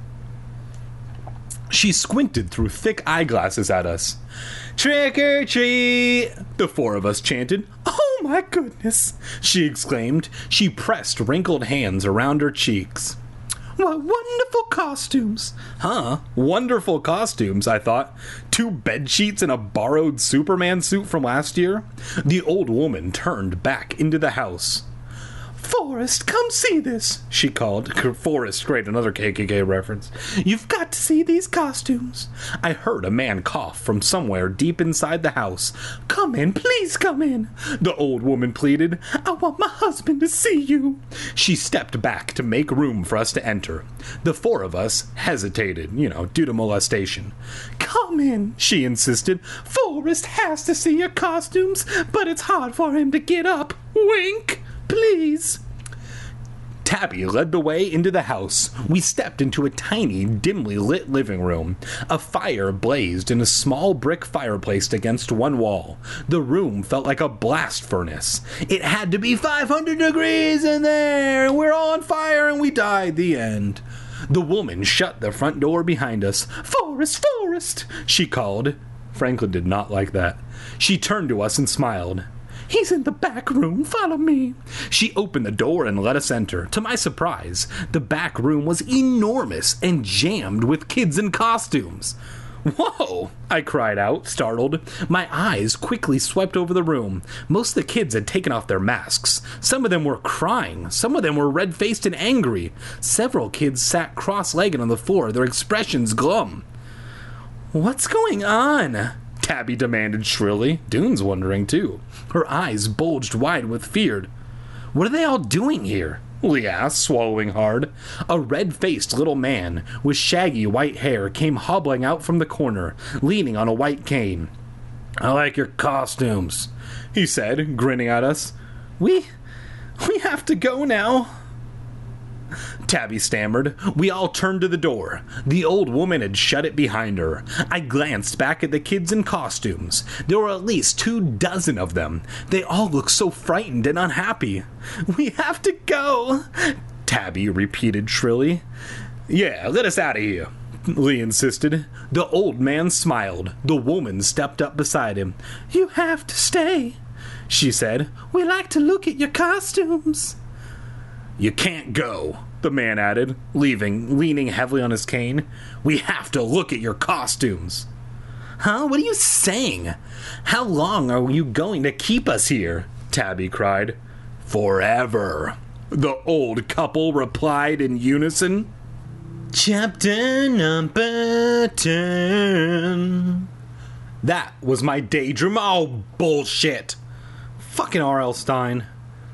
She squinted through thick eyeglasses at us. Trick or treat, the 4 of us chanted. Oh my goodness, she exclaimed. She pressed wrinkled hands around her cheeks. What wonderful costumes. Huh, wonderful costumes, I thought. 2 bed sheets and a borrowed Superman suit from last year. The old woman turned back into the house. Forrest, come see this, she called. Forrest, great, another KKK reference. You've got to see these costumes. I heard a man cough from somewhere deep inside the house. Come in, please come in, the old woman pleaded. I want my husband to see you. She stepped back to make room for us to enter. The 4 of us hesitated, due to molestation. Come in, she insisted. Forrest has to see your costumes, but it's hard for him to get up. Wink. Please. Tabby led the way into the house. We stepped into a tiny, dimly lit living room. A fire blazed in a small brick fireplace against one wall. The room felt like a blast furnace. It had to be 500 degrees in there, and we're all on fire and we died. The end. The woman shut the front door behind us. Forrest, Forrest, she called. Franklin did not like that. She turned to us and smiled. He's in the back room. Follow me. She opened the door and let us enter. To my surprise, the back room was enormous and jammed with kids in costumes. Whoa! I cried out, startled. My eyes quickly swept over the room. Most of the kids had taken off their masks. Some of them were crying. Some of them were red-faced and angry. Several kids sat cross-legged on the floor, their expressions glum. What's going on? Tabby demanded shrilly. Dune's wondering, too. Her eyes bulged wide with fear. What are they all doing here? Lee asked, swallowing hard. A red-faced little man with shaggy white hair came hobbling out from the corner, leaning on a white cane. I like your costumes, he said, grinning at us. We have to go now, Tabby stammered. We all turned to the door. The old woman had shut it behind her. I glanced back at the kids in costumes. There were at least 24 of them. They all looked so frightened and unhappy. We have to go, Tabby repeated shrilly. Yeah, let us out of here, Lee insisted. The old man smiled. The woman stepped up beside him. You have to stay, she said. We like to look at your costumes. You can't go, the man added, leaning heavily on his cane. We have to look at your costumes. Huh? What are you saying? How long are you going to keep us here? Tabby cried. Forever, the old couple replied in unison. Chapter number 10. That was my daydream. Oh, bullshit. Fucking R.L. Stine.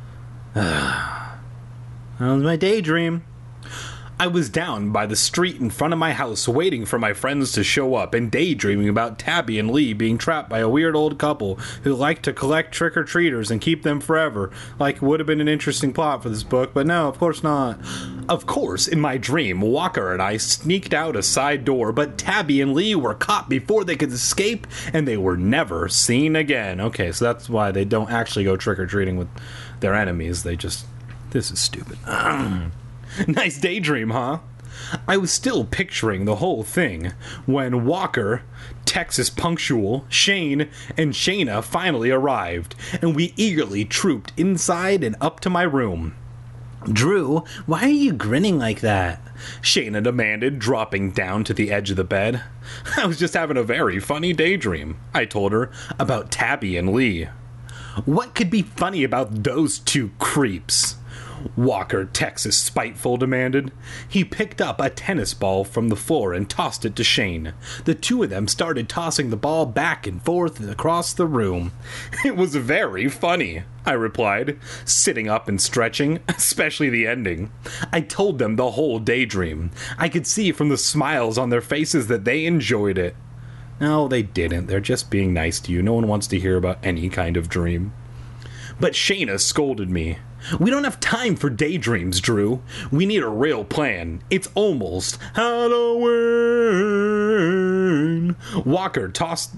That was my daydream. I was down by the street in front of my house waiting for my friends to show up and daydreaming about Tabby and Lee being trapped by a weird old couple who liked to collect trick-or-treaters and keep them forever. Like, it would have been an interesting plot for this book, but no, of course not. Of course, in my dream, Walker and I sneaked out a side door, but Tabby and Lee were caught before they could escape, and they were never seen again. Okay, so that's why they don't actually go trick-or-treating with their enemies. They just... This is stupid. Nice daydream, huh? I was still picturing the whole thing when Walker, Texas Punctual, Shane, and Shayna finally arrived, and we eagerly trooped inside and up to my room. Drew, why are you grinning like that? Shayna demanded, dropping down to the edge of the bed. I was just having a very funny daydream, I told her, about Tabby and Lee. What could be funny about those two creeps? Walker, Texas Spiteful, demanded. He picked up a tennis ball from the floor and tossed it to Shane. The two of them started tossing the ball back and forth across the room. It was very funny, I replied, sitting up and stretching, especially the ending. I told them the whole daydream. I could see from the smiles on their faces that they enjoyed it. No, they didn't. They're just being nice to you. No one wants to hear about any kind of dream. But Shayna scolded me. We don't have time for daydreams, Drew. We need a real plan. It's almost Halloween. Walker,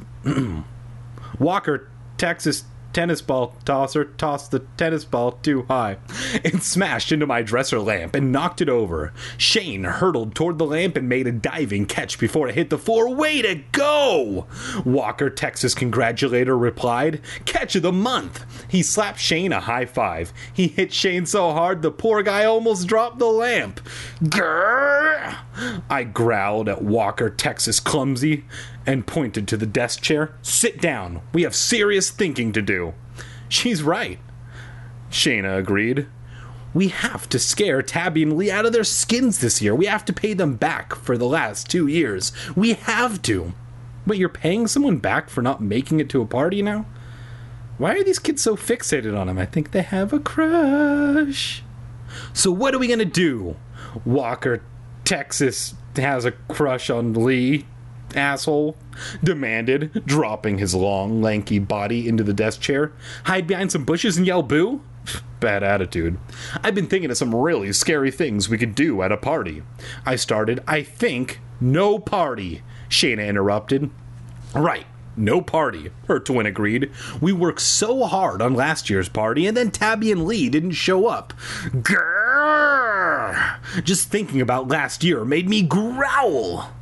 Texas tennis ball tosser, tossed the tennis ball too high and smashed into my dresser lamp and knocked it over. Shane hurtled toward the lamp and made a diving catch before it hit the floor. Way to go! Walker, Texas Congratulator, replied. Catch of the month! He slapped Shane a high five. He hit Shane so hard the poor guy almost dropped the lamp. Grrr! I growled at Walker, Texas Clumsy, and pointed to the desk chair. Sit down. We have serious thinking to do. She's right, Shayna agreed. We have to scare Tabby and Lee out of their skins this year. We have to pay them back for the last 2 years. We have to. But you're paying someone back for not making it to a party now? Why are these kids so fixated on him? I think they have a crush. So what are we gonna do? Walker, Texas has a crush on Lee, asshole, demanded, dropping his long, lanky body into the desk chair. Hide behind some bushes and yell boo? Bad attitude. I've been thinking of some really scary things we could do at a party. I started. I think no party, Shayna interrupted. Right. No party, her twin agreed. We worked so hard on last year's party, and then Tabby and Lee didn't show up. Grrr! Just thinking about last year made me growl.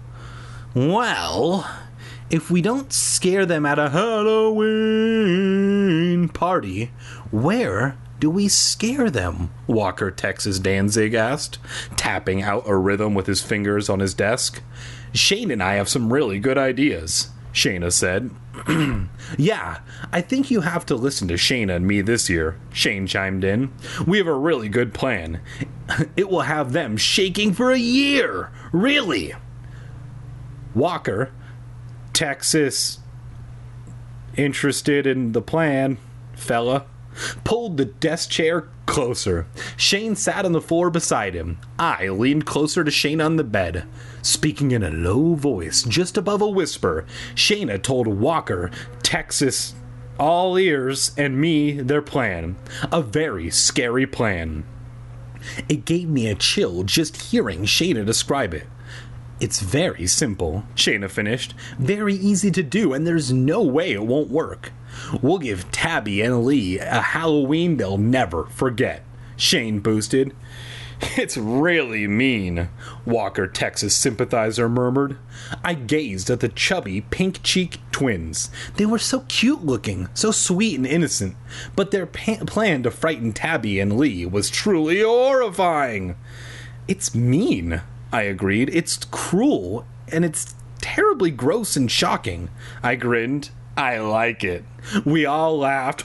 Well, if we don't scare them at a Halloween party, party, where do we scare them? Walker Texas Danzig asked, tapping out a rhythm with his fingers on his desk. Shane and I have some really good ideas, Shayna said. Yeah, I think you have to listen to Shayna and me this year, Shane chimed in. We have a really good plan. It will have them shaking for a year. Really? Walker, Texas, interested in the plan, fella, pulled the desk chair closer. Shane sat on the floor beside him. I leaned closer to Shane on the bed. Speaking in a low voice, just above a whisper, Shayna told Walker, Texas, all ears, and me their plan. A very scary plan. It gave me a chill just hearing Shayna describe it. It's very simple, Shayna finished. Very easy to do, and there's no way it won't work. We'll give Tabby and Lee a Halloween they'll never forget, Shane boosted. It's really mean, Walker Texas sympathizer murmured. I gazed at the chubby, pink-cheeked twins. They were so cute-looking, so sweet and innocent, but their plan to frighten Tabby and Lee was truly horrifying. It's mean, I agreed. It's cruel, and it's terribly gross and shocking. I grinned. I like it. We all laughed.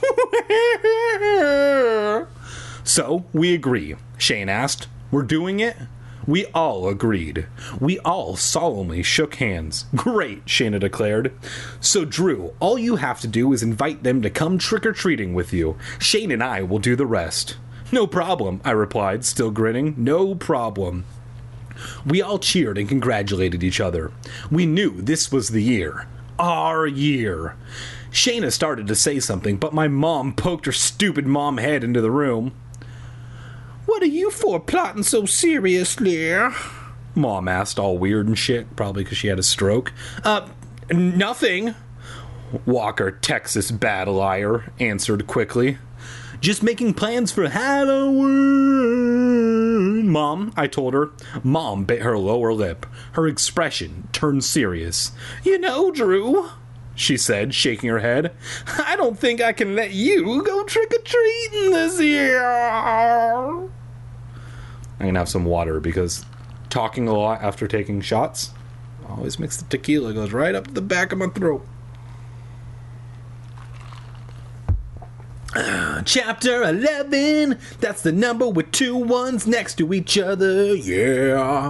So, we agree, Shane asked. We're doing it? We all agreed. We all solemnly shook hands. Great, Shayna declared. So, Drew, all you have to do is invite them to come trick-or-treating with you. Shane and I will do the rest. No problem, I replied, still grinning. No problem. We all cheered and congratulated each other. We knew this was the year. Our year. Shayna started to say something, but my mom poked her stupid mom head into the room. What are you four plotting so seriously? Mom asked, all weird and shit, probably because she had a stroke. Nothing. Walker, Texas bad liar, answered quickly. Just making plans for Halloween, Mom, I told her. Mom bit her lower lip. Her expression turned serious. You know, Drew, she said, shaking her head, I don't think I can let you go trick-or-treating this year. I'm going to have some water because talking a lot after taking shots always makes the tequila goes right up to the back of my throat. Chapter 11. That's the number with 2 1s next to each other. Yeah.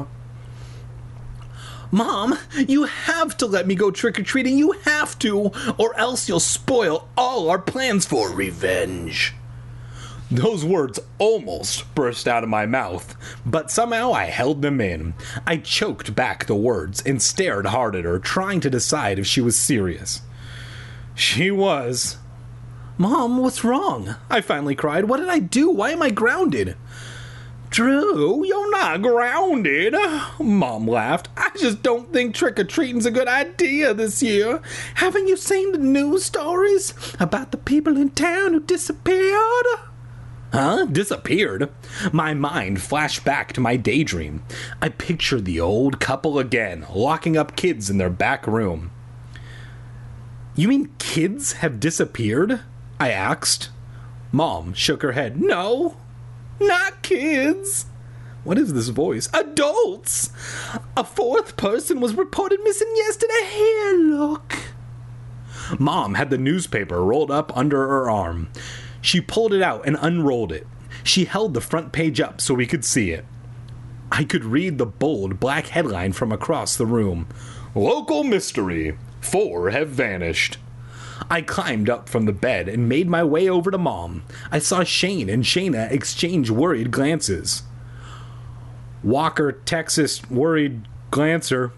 Mom, you have to let me go trick-or-treating. You have to, or else you'll spoil all our plans for revenge. Those words almost burst out of my mouth, but somehow I held them in. I choked back the words and stared hard at her, trying to decide if she was serious. She was. Mom, what's wrong? I finally cried. What did I do? Why am I grounded? Drew, you're not grounded. Mom laughed. I just don't think trick-or-treating's a good idea this year. Haven't you seen the news stories about the people in town who disappeared? Huh? Disappeared? My mind flashed back to my daydream. I pictured the old couple again, locking up kids in their back room. You mean kids have disappeared? I asked. Mom shook her head. No, not kids. What is this voice? Adults! A 4th person was reported missing yesterday. Here, look. Mom had the newspaper rolled up under her arm. She pulled it out and unrolled it. She held the front page up so we could see it. I could read the bold black headline from across the room. Local mystery. 4 have vanished. I climbed up from the bed and made my way over to Mom. I saw Shane and Shayna exchange worried glances. Walker, Texas, worried glancer,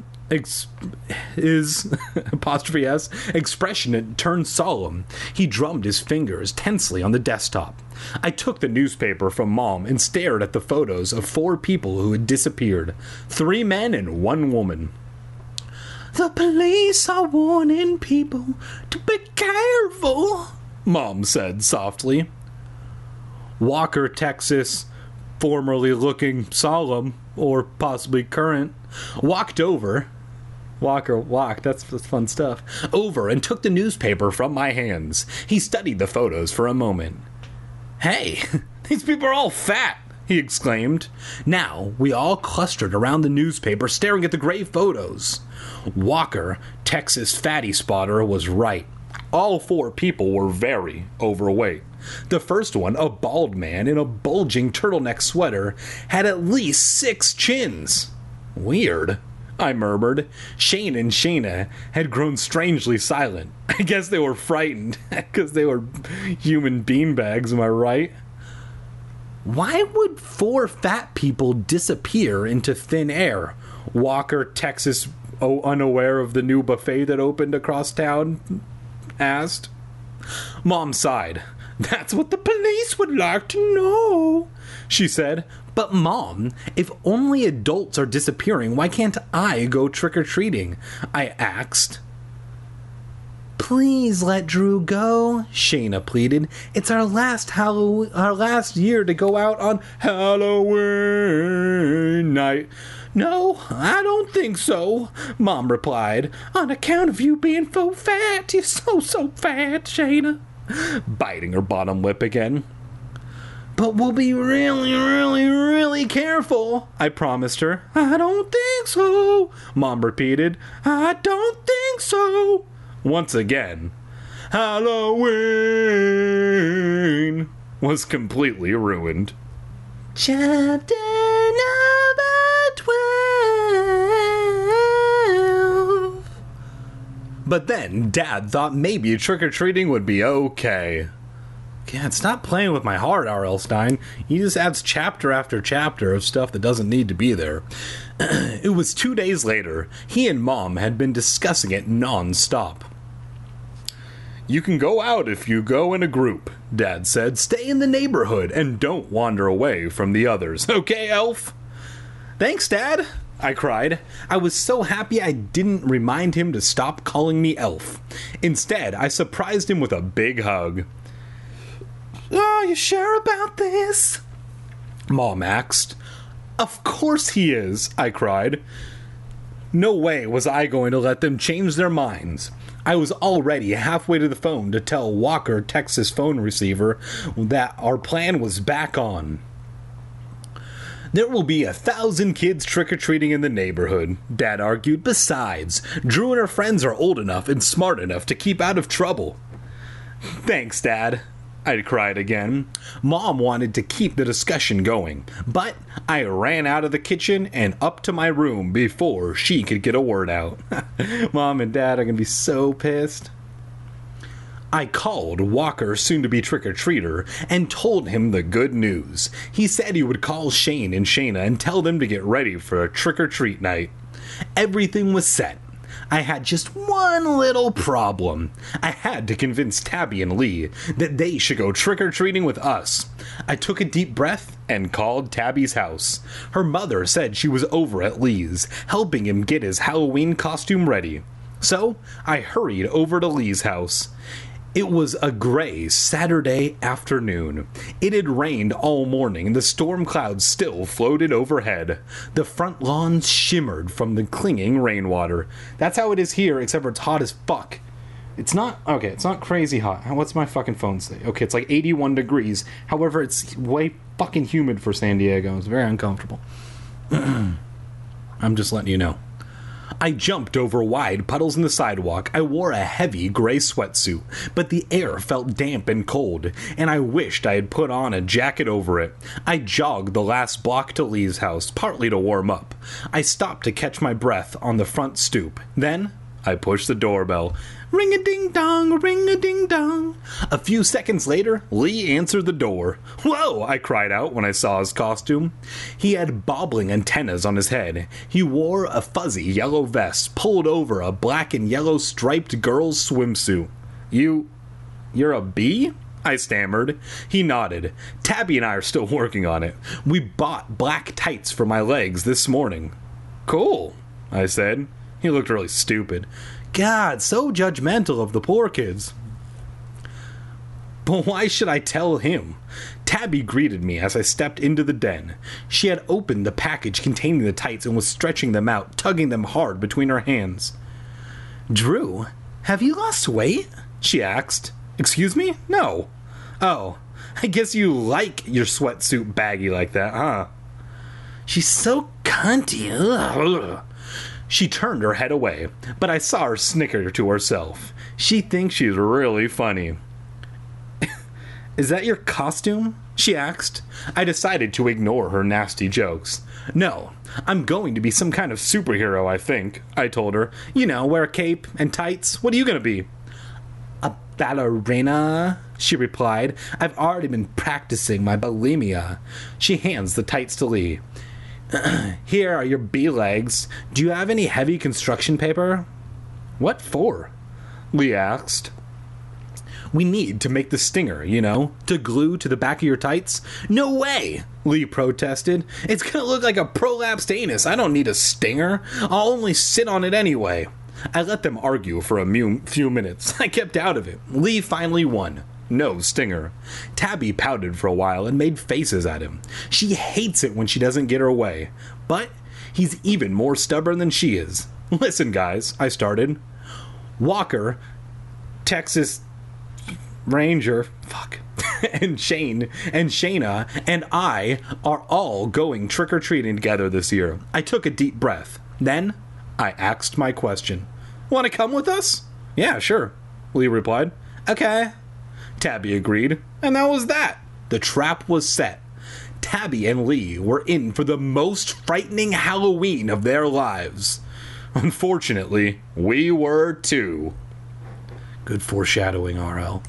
apostrophe S, expression turned solemn. He drummed his fingers tensely on the desktop. I took the newspaper from Mom and stared at the photos of 4 people who had disappeared. 3 men and 1 woman. The police are warning people to be careful, Mom said softly. Walker, Texas, formerly looking solemn, or possibly current, walked over Walker walked, that's fun stuff, over and took the newspaper from my hands. He studied the photos for a moment. Hey, these people are all fat, he exclaimed. Now, we all clustered around the newspaper staring at the gray photos. Walker, Texas fatty spotter, was right. All 4 people were very overweight. The first one, a bald man in a bulging turtleneck sweater, had at least 6 chins. Weird, I murmured. Shane and Shayna had grown strangely silent. I guess they were frightened, because they were human beanbags, am I right? Why would 4 fat people disappear into thin air? Walker, Texas, unaware of the new buffet that opened across town, asked. Mom sighed. That's what the police would like to know, she said. But Mom, if only adults are disappearing, why can't I go trick-or-treating? I asked. Please let Drew go, Shayna pleaded. It's our last year to go out on Halloween night. No, I don't think so, Mom replied. On account of you being so fat. You're so fat, Shayna. Biting her bottom lip again. But we'll be really, really, really careful, I promised her. I don't think so, Mom repeated. I don't think so. Once again, Halloween was completely ruined. Chapter number 12. But then Dad thought maybe trick-or-treating would be okay. God, stop playing with my heart, R.L. Stein. He just adds chapter after chapter of stuff that doesn't need to be there. It was 2 days later. He and Mom had been discussing it non-stop. You can go out if you go in a group, Dad said. Stay in the neighborhood and don't wander away from the others. Okay, Elf? Thanks, Dad, I cried. I was so happy I didn't remind him to stop calling me Elf. Instead, I surprised him with a big hug. Are you sure about this? Mom asked. Of course he is, I cried. No way was I going to let them change their minds. I was already halfway to the phone to tell Walker, Texas phone receiver, that our plan was back on. There will be 1,000 kids trick-or-treating in the neighborhood, Dad argued. Besides, Drew and her friends are old enough and smart enough to keep out of trouble. Thanks, Dad, I cried again. Mom wanted to keep the discussion going, but I ran out of the kitchen and up to my room before she could get a word out. Mom and Dad are going to be so pissed. I called Walker, soon-to-be trick-or-treater, and told him the good news. He said he would call Shane and Shayna and tell them to get ready for a trick-or-treat night. Everything was set. I had just one little problem. I had to convince Tabby and Lee that they should go trick-or-treating with us. I took a deep breath and called Tabby's house. Her mother said she was over at Lee's, helping him get his Halloween costume ready. So I hurried over to Lee's house. It was a gray Saturday afternoon. It had rained all morning, and the storm clouds still floated overhead. The front lawns shimmered from the clinging rainwater. That's how it is here, except for it's hot as fuck. It's not crazy hot. What's my fucking phone say? Okay, it's like 81 degrees. However, it's way fucking humid for San Diego. It's very uncomfortable. I'm just letting you know. I jumped over wide puddles in the sidewalk. I wore a heavy gray sweatsuit, but the air felt damp and cold, and I wished I had put on a jacket over it. I jogged the last block to Lee's house, partly to warm up. I stopped to catch my breath on the front stoop. Then I pushed the doorbell. Ring-a-ding-dong, ring-a-ding-dong. A few seconds later, Lee answered the door. Whoa, I cried out when I saw his costume. He had bobbling antennas on his head. He wore a fuzzy yellow vest pulled over a black and yellow striped girl's swimsuit. You're a bee? I stammered. He nodded. Tabby and I are still working on it. We bought black tights for my legs this morning. Cool, I said. He looked really stupid. God, so judgmental of the poor kids. But why should I tell him? Tabby greeted me as I stepped into the den. She had opened the package containing the tights and was stretching them out, tugging them hard between her hands. "Drew, have you lost weight?" she asked. "Excuse me? No." "Oh, I guess you like your sweatsuit baggy like that, huh?" "She's so cunty." Ugh. She turned her head away, but I saw her snicker to herself. She thinks she's really funny. "Is that your costume?" she asked. I decided to ignore her nasty jokes. "No, I'm going to be some kind of superhero, I think," I told her. "You know, wear a cape and tights. What are you going to be?" "A ballerina," she replied. "I've already been practicing my bulimia." She hands the tights to Lee. "Here are your bee legs. Do you have any heavy construction paper?" "What for?" Lee asked. "We need to make the stinger, you know, to glue to the back of your tights." "No way," Lee protested. "It's gonna look like a prolapsed anus. I don't need a stinger. I'll only sit on it anyway." I let them argue for a few minutes. I kept out of it. Lee finally won. No stinger. Tabby pouted for a while and made faces at him. She hates it when she doesn't get her way. But he's even more stubborn than she is. "Listen, guys," I started. "Walker, Texas Ranger, and Shayna, and I are all going trick-or-treating together this year." I took a deep breath. Then I asked my question. "Want to come with us?" "Yeah, sure," Lee replied. "Okay," Tabby agreed. And that was that. The trap was set. Tabby and Lee were in for the most frightening Halloween of their lives. Unfortunately, we were too. Good foreshadowing, RL.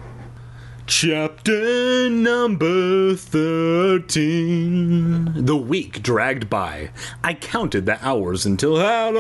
Chapter number 13. The week dragged by. I counted the hours until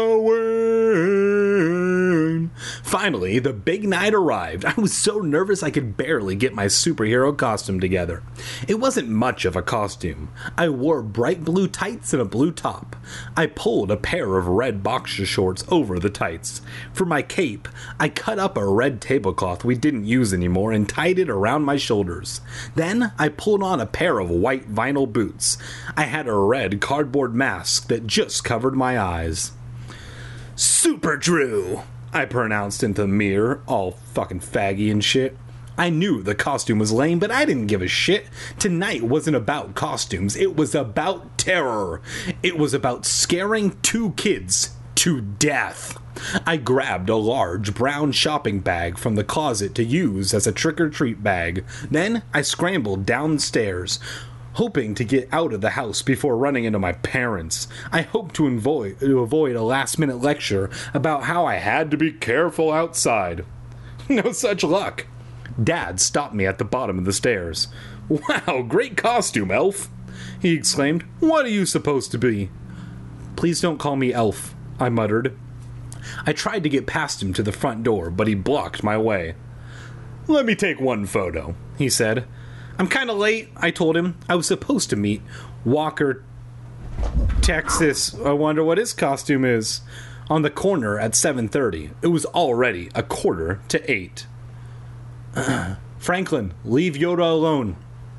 Halloween. Finally, the big night arrived. I was so nervous I could barely get my superhero costume together. It wasn't much of a costume. I wore bright blue tights and a blue top. I pulled a pair of red boxer shorts over the tights. For my cape, I cut up a red tablecloth we didn't use anymore and tied it around my shoulders. Then I pulled on a pair of white vinyl boots. I had a red cardboard mask that just covered my eyes. "Super Drew," I pronounced into the mirror, all fucking faggy and shit. I knew the costume was lame, but I didn't give a shit. Tonight wasn't about costumes. It was about terror. It was about scaring two kids to death. I grabbed a large brown shopping bag from the closet to use as a trick-or-treat bag. Then I scrambled downstairs, hoping to get out of the house before running into my parents. I hoped to avoid a last-minute lecture about how I had to be careful outside. No such luck. Dad stopped me at the bottom of the stairs. "Wow, great costume, Elf," he exclaimed. "What are you supposed to be?" "Please don't call me Elf," I muttered. I tried to get past him to the front door, but he blocked my way. "Let me take one photo," he said. "I'm kind of late," I told him. I was supposed to meet Walker, Texas. I wonder what his costume is. On the corner at 7:30. It was already 7:45. "Franklin, leave Yoda alone."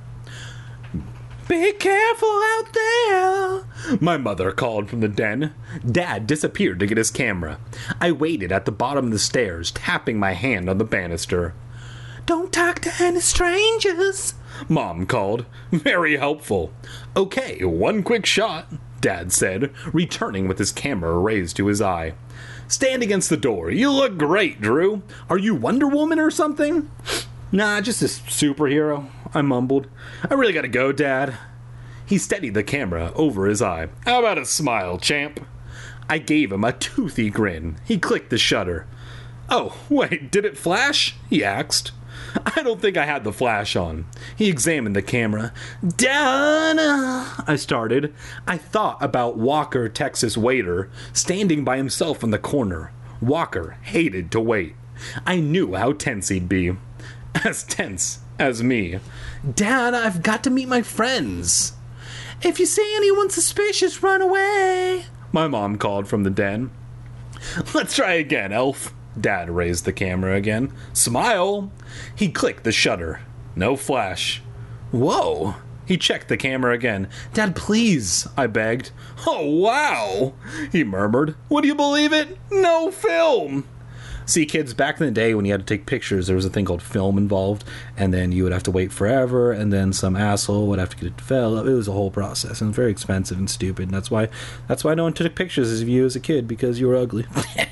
"Be careful out there," my mother called from the den. Dad disappeared to get his camera. I waited at the bottom of the stairs, tapping my hand on the banister. "Don't talk to any strangers," Mom called. Very helpful. "Okay, one quick shot," Dad said, returning with his camera raised to his eye. "Stand against the door. You look great, Drew. Are you Wonder Woman or something?" "Nah, just a superhero," I mumbled. "I really gotta go, Dad." He steadied the camera over his eye. "How about a smile, champ?" I gave him a toothy grin. He clicked the shutter. "Oh, wait, did it flash?" he asked. I don't think I had the flash on. He examined the camera. "Donna," I started. I thought about Walker, Texas waiter, standing by himself in the corner. Walker hated to wait. I knew how tense he'd be. As tense as me. "Dad, I've got to meet my friends." "If you see anyone suspicious, run away," my mom called from the den. "Let's try again, Elf." Dad raised the camera again. "Smile." He clicked the shutter. No flash. Whoa. He checked the camera again. Dad, please, I begged. Oh, wow, he murmured. Would you believe it? No film. See, kids, back in the day when you had to take pictures, there was a thing called film involved, and then you would have to wait forever, and then some asshole would have to get it developed. It was a whole process, and it was very expensive and stupid, and that's why no one took pictures of you as a kid, because you were ugly.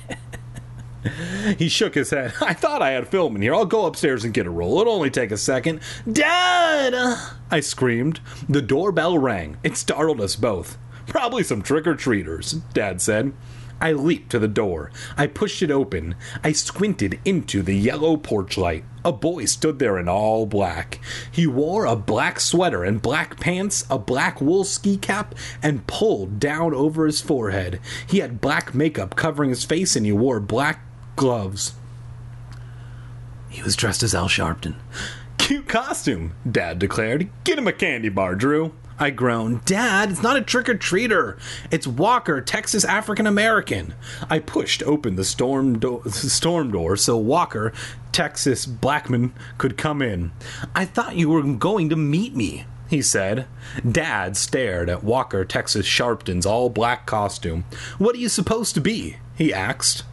He shook his head. I thought I had film in here. I'll go upstairs and get a roll. It'll only take a second. Dad! I screamed. The doorbell rang. It startled us both. Probably some trick-or-treaters, Dad said. I leaped to the door. I pushed it open. I squinted into the yellow porch light. A boy stood there in all black. He wore a black sweater and black pants, a black wool ski cap, and pulled down over his forehead. He had black makeup covering his face, and he wore black gloves. He was dressed as Al Sharpton. Cute costume, Dad declared. Get him a candy bar, Drew. I groaned. Dad, it's not a trick-or-treater. It's Walker, Texas African-American. I pushed open the storm door so Walker, Texas Blackman, could come in. I thought you were going to meet me, he said. Dad stared at Walker, Texas Sharpton's all-black costume. What are you supposed to be? He asked.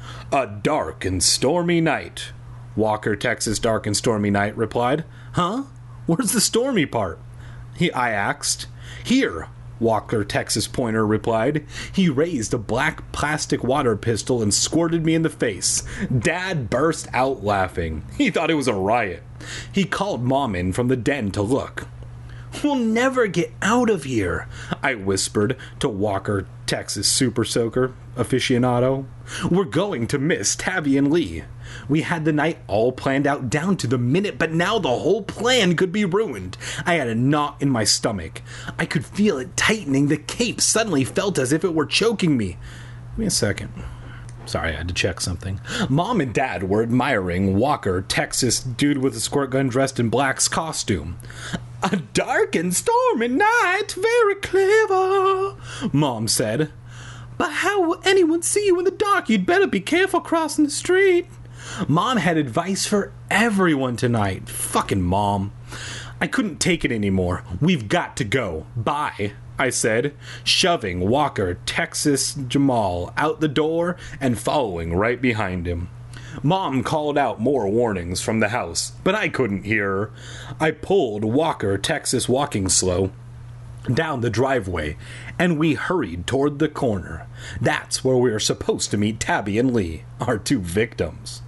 A dark and stormy night. Walker, Texas Dark and Stormy Night replied. Huh? Where's the stormy part? I asked. Here, Walker, Texas Pointer replied. He raised a black plastic water pistol and squirted me in the face. Dad burst out laughing. He thought it was a riot. He called Mom in from the den to look. We'll never get out of here, I whispered to Walker, Texas Super Soaker aficionado. We're going to miss Tabby and Lee. We had the night all planned out down to the minute, but now the whole plan could be ruined. I had a knot in my stomach. I could feel it tightening. The cape suddenly felt as if it were choking me. Give me a second. Sorry, I had to check something. Mom and Dad were admiring Walker, Texas dude with a squirt gun dressed in black's costume. A dark and stormy night, very clever, Mom said. But how will anyone see you in the dark? You'd better be careful crossing the street. Mom had advice for everyone tonight. Fucking Mom. I couldn't take it anymore. We've got to go. Bye, I said, shoving Walker, Texas Jamal out the door and following right behind him. Mom called out more warnings from the house, but I couldn't hear her. I pulled Walker, Texas Walking Slow down the driveway, and we hurried toward the corner. That's where we are supposed to meet Tabby and Lee, our two victims.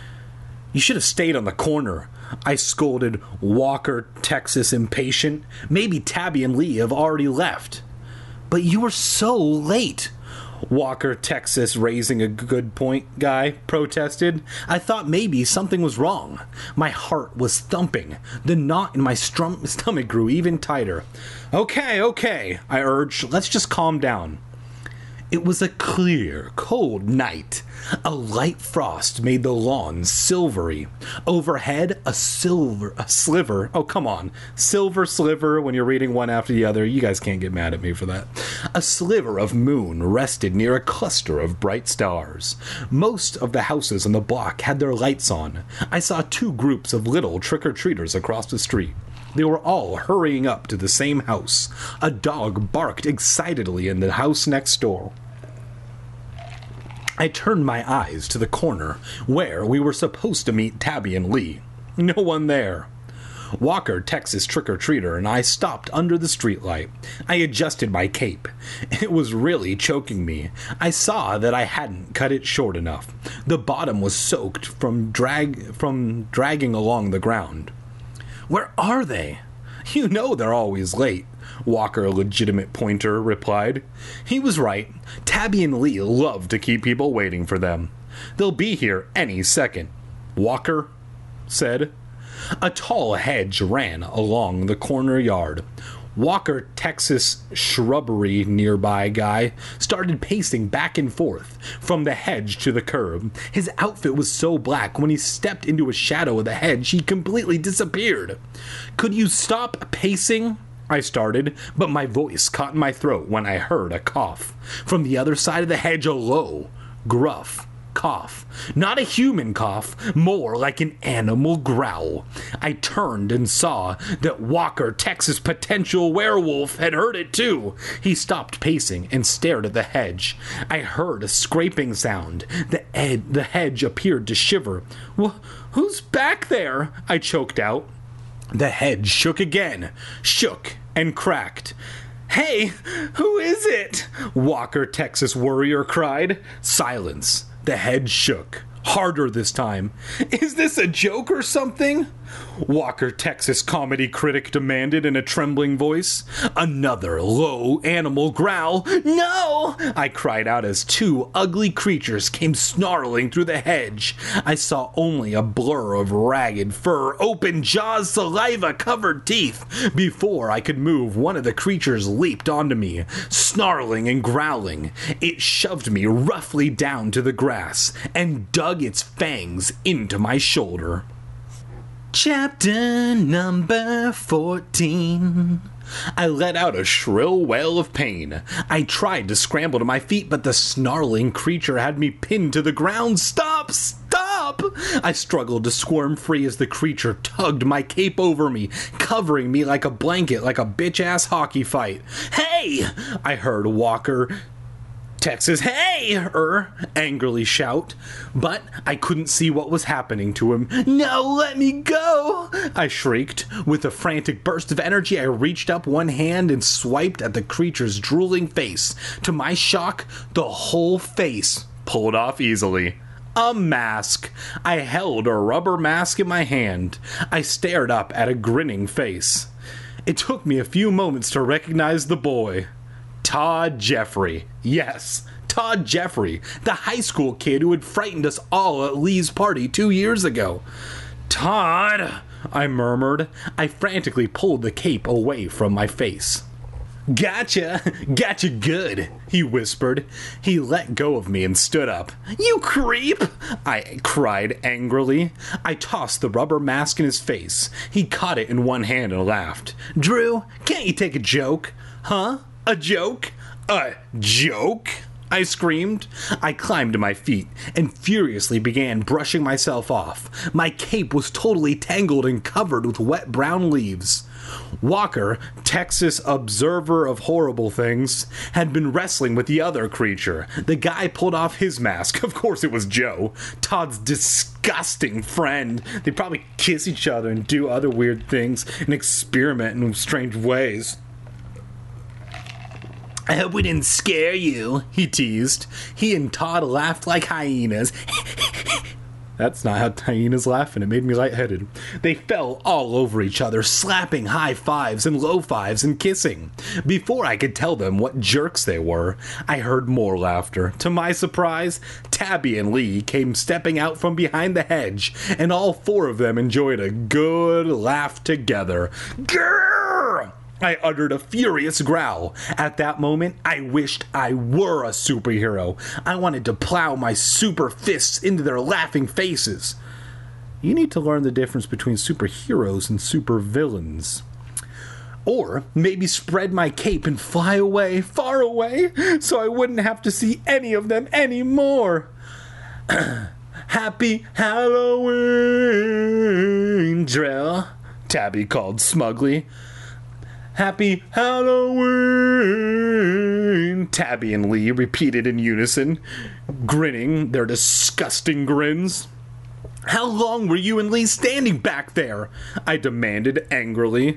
You should have stayed on the corner, I scolded Walker, Texas impatient. Maybe Tabby and Lee have already left. But you were so late, Walker, Texas, raising a good point guy, protested. I thought maybe something was wrong. My heart was thumping. The knot in my stomach grew even tighter. Okay, I urged. Let's just calm down. It was a clear, cold night. A light frost made the lawn silvery. Overhead, a sliver. Oh, come on. Silver sliver when you're reading one after the other. You guys can't get mad at me for that. A sliver of moon rested near a cluster of bright stars. Most of the houses on the block had their lights on. I saw two groups of little trick-or-treaters across the street. They were all hurrying up to the same house. A dog barked excitedly in the house next door. I turned my eyes to the corner where we were supposed to meet Tabby and Lee. No one there. Walker, Texas trick-or-treater, and I stopped under the streetlight. I adjusted my cape. It was really choking me. I saw that I hadn't cut it short enough. The bottom was soaked from dragging along the ground. Where are they? You know they're always late, Walker, legitimate pointer, replied. He was right. Tabby and Lee love to keep people waiting for them. They'll be here any second, Walker said. A tall hedge ran along the corner yard. Walker, Texas shrubbery nearby guy started pacing back and forth from the hedge to the curb. His outfit was so black when he stepped into a shadow of the hedge he completely disappeared. Could you stop pacing? I started, but my voice caught in my throat when I heard a cough. From the other side of the hedge, a low, gruff cough. Not a human cough, more like an animal growl. I turned and saw that Walker, Texas potential werewolf, had heard it too. He stopped pacing and stared at the hedge. I heard a scraping sound. The hedge appeared to shiver. Who's back there? I choked out. The hedge shook again, shook and cracked. Hey, who is it? Walker, Texas warrior cried. Silence. The hedge shook. Harder this time. Is this a joke or something? Walker, Texas comedy critic demanded in a trembling voice. Another low animal growl. No! I cried out as two ugly creatures came snarling through the hedge. I saw only a blur of ragged fur, open jaws, saliva-covered teeth. Before I could move, one of the creatures leaped onto me, snarling and growling. It shoved me roughly down to the grass and dug its fangs into my shoulder. Chapter number 14. I let out a shrill wail of pain. I tried to scramble to my feet, but the snarling creature had me pinned to the ground. Stop! Stop! I struggled to squirm free as the creature tugged my cape over me, covering me like a blanket, like a bitch-ass hockey fight. Hey! I heard Walker, Texas, hey! Angrily shout, but I couldn't see what was happening to him. No, let me go! I shrieked. With a frantic burst of energy, I reached up one hand and swiped at the creature's drooling face. To my shock, the whole face pulled off easily. A mask. I held a rubber mask in my hand. I stared up at a grinning face. It took me a few moments to recognize the boy. Todd Jeffrey. Yes, Todd Jeffrey, the high school kid who had frightened us all at Lee's party 2 years ago. Todd, I murmured. I frantically pulled the cape away from my face. Gotcha good, he whispered. He let go of me and stood up. You creep, I cried angrily. I tossed the rubber mask in his face. He caught it in one hand and laughed. Drew, can't you take a joke? Huh? A joke? A joke? I screamed. I climbed to my feet and furiously began brushing myself off. My cape was totally tangled and covered with wet brown leaves. Walker, Texas observer of horrible things, had been wrestling with the other creature. The guy pulled off his mask. Of course it was Joe, Todd's disgusting friend. They probably kiss each other and do other weird things and experiment in strange ways. I hope we didn't scare you, he teased. He and Todd laughed like hyenas. That's not how hyenas laugh, and it made me lightheaded. They fell all over each other, slapping high fives and low fives and kissing. Before I could tell them what jerks they were, I heard more laughter. To my surprise, Tabby and Lee came stepping out from behind the hedge, and all four of them enjoyed a good laugh together. Grrr! I uttered a furious growl. At that moment, I wished I were a superhero. I wanted to plow my super fists into their laughing faces. You need to learn the difference between superheroes and supervillains. Or maybe spread my cape and fly away, far away, so I wouldn't have to see any of them anymore. Happy Halloween, Drill, Tabby called smugly. Happy Halloween, Tabby and Lee repeated in unison, grinning their disgusting grins. How long were you and Lee standing back there? I demanded angrily.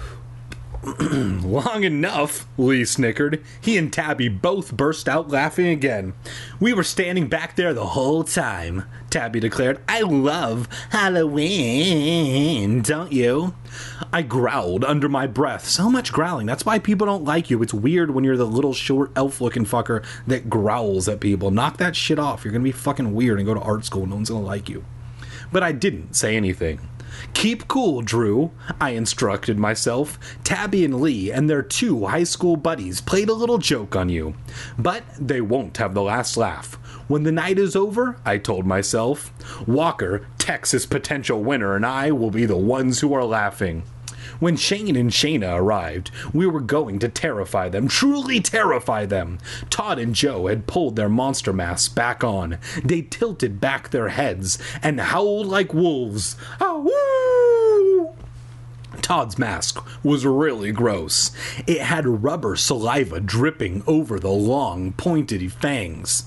Long enough, Lee snickered. He and Tabby both burst out laughing again. We were standing back there the whole time, Tabby declared. I love Halloween, don't you? I growled under my breath. So much growling. That's why people don't like you. It's weird when you're the little short elf-looking fucker that growls at people. Knock that shit off. You're gonna be fucking weird and go to art school. No one's gonna like you. But I didn't say anything. Keep cool, Drew, I instructed myself. Tabby and Lee and their two high school buddies played a little joke on you. But they won't have the last laugh. When the night is over, I told myself, Walker, Texas potential winner, and I will be the ones who are laughing. When Shane and Shayna arrived, we were going to terrify them, truly terrify them. Todd and Joe had pulled their monster masks back on. They tilted back their heads and howled like wolves. Ah-woo! Todd's mask was really gross. It had rubber saliva dripping over the long, pointed fangs.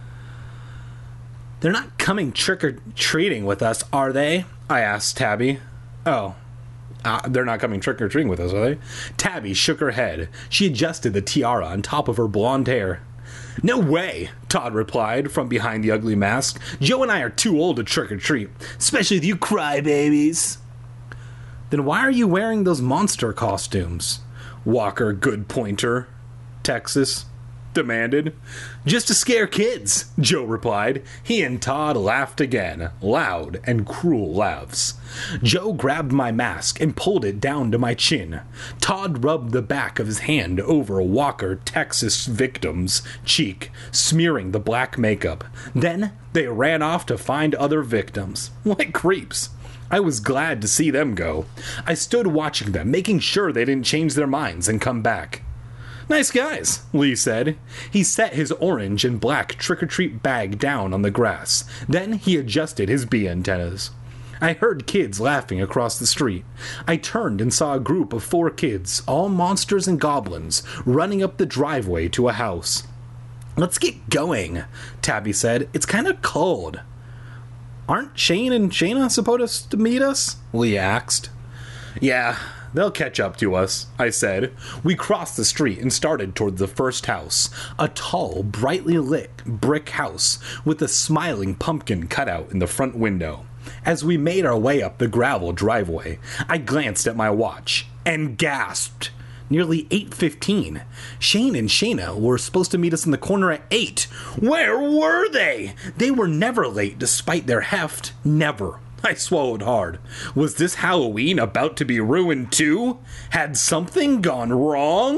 "They're not coming trick-or-treating with us, are they?" I asked Tabby. "Oh, they're not coming trick-or-treating with us, are they?" Tabby shook her head. She adjusted the tiara on top of her blonde hair. "No way," Todd replied from behind the ugly mask. "Joe and I are too old to trick-or-treat, especially with you crybabies." "Then why are you wearing those monster costumes?" Walker Good Pointer, Texas, demanded. "Just to scare kids," Joe replied. He and Todd laughed again, loud and cruel laughs. Joe grabbed my mask and pulled it down to my chin. Todd rubbed the back of his hand over Walker Texas victim's cheek, smearing the black makeup. Then they ran off to find other victims. Like creeps. I was glad to see them go. I stood watching them, making sure they didn't change their minds and come back. "Nice guys," Lee said. He set his orange and black trick-or-treat bag down on the grass. Then he adjusted his bee antennas. I heard kids laughing across the street. I turned and saw a group of 4 kids, all monsters and goblins, running up the driveway to a house. "Let's get going," Tabby said. "It's kind of cold." "Aren't Shane and Shayna supposed to meet us?" Lee asked. "Yeah, they'll catch up to us," I said. We crossed the street and started toward the first house, a tall, brightly lit brick house with a smiling pumpkin cutout in the front window. As we made our way up the gravel driveway, I glanced at my watch and gasped. Nearly 8:15. Shane and Shayna were supposed to meet us in the corner at 8. Where were they? They were never late despite their heft. Never. I swallowed hard. Was this Halloween about to be ruined too? Had something gone wrong?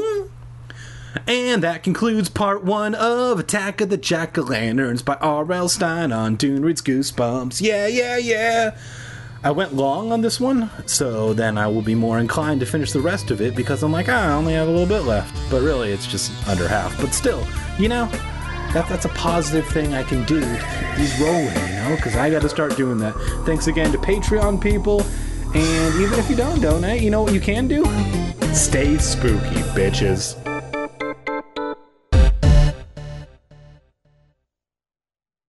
And that concludes part 1 of Attack of the Jack-O-Lanterns by R.L. Stine on Dune Reads Goosebumps. Yeah. I went long on this one, so then I will be more inclined to finish the rest of it because I'm like, I only have a little bit left. But really, it's just under half. But still, that's a positive thing I can do. He's rolling, because I got to start doing that. Thanks again to Patreon people. And even if you don't donate, you know what you can do? Stay spooky, bitches.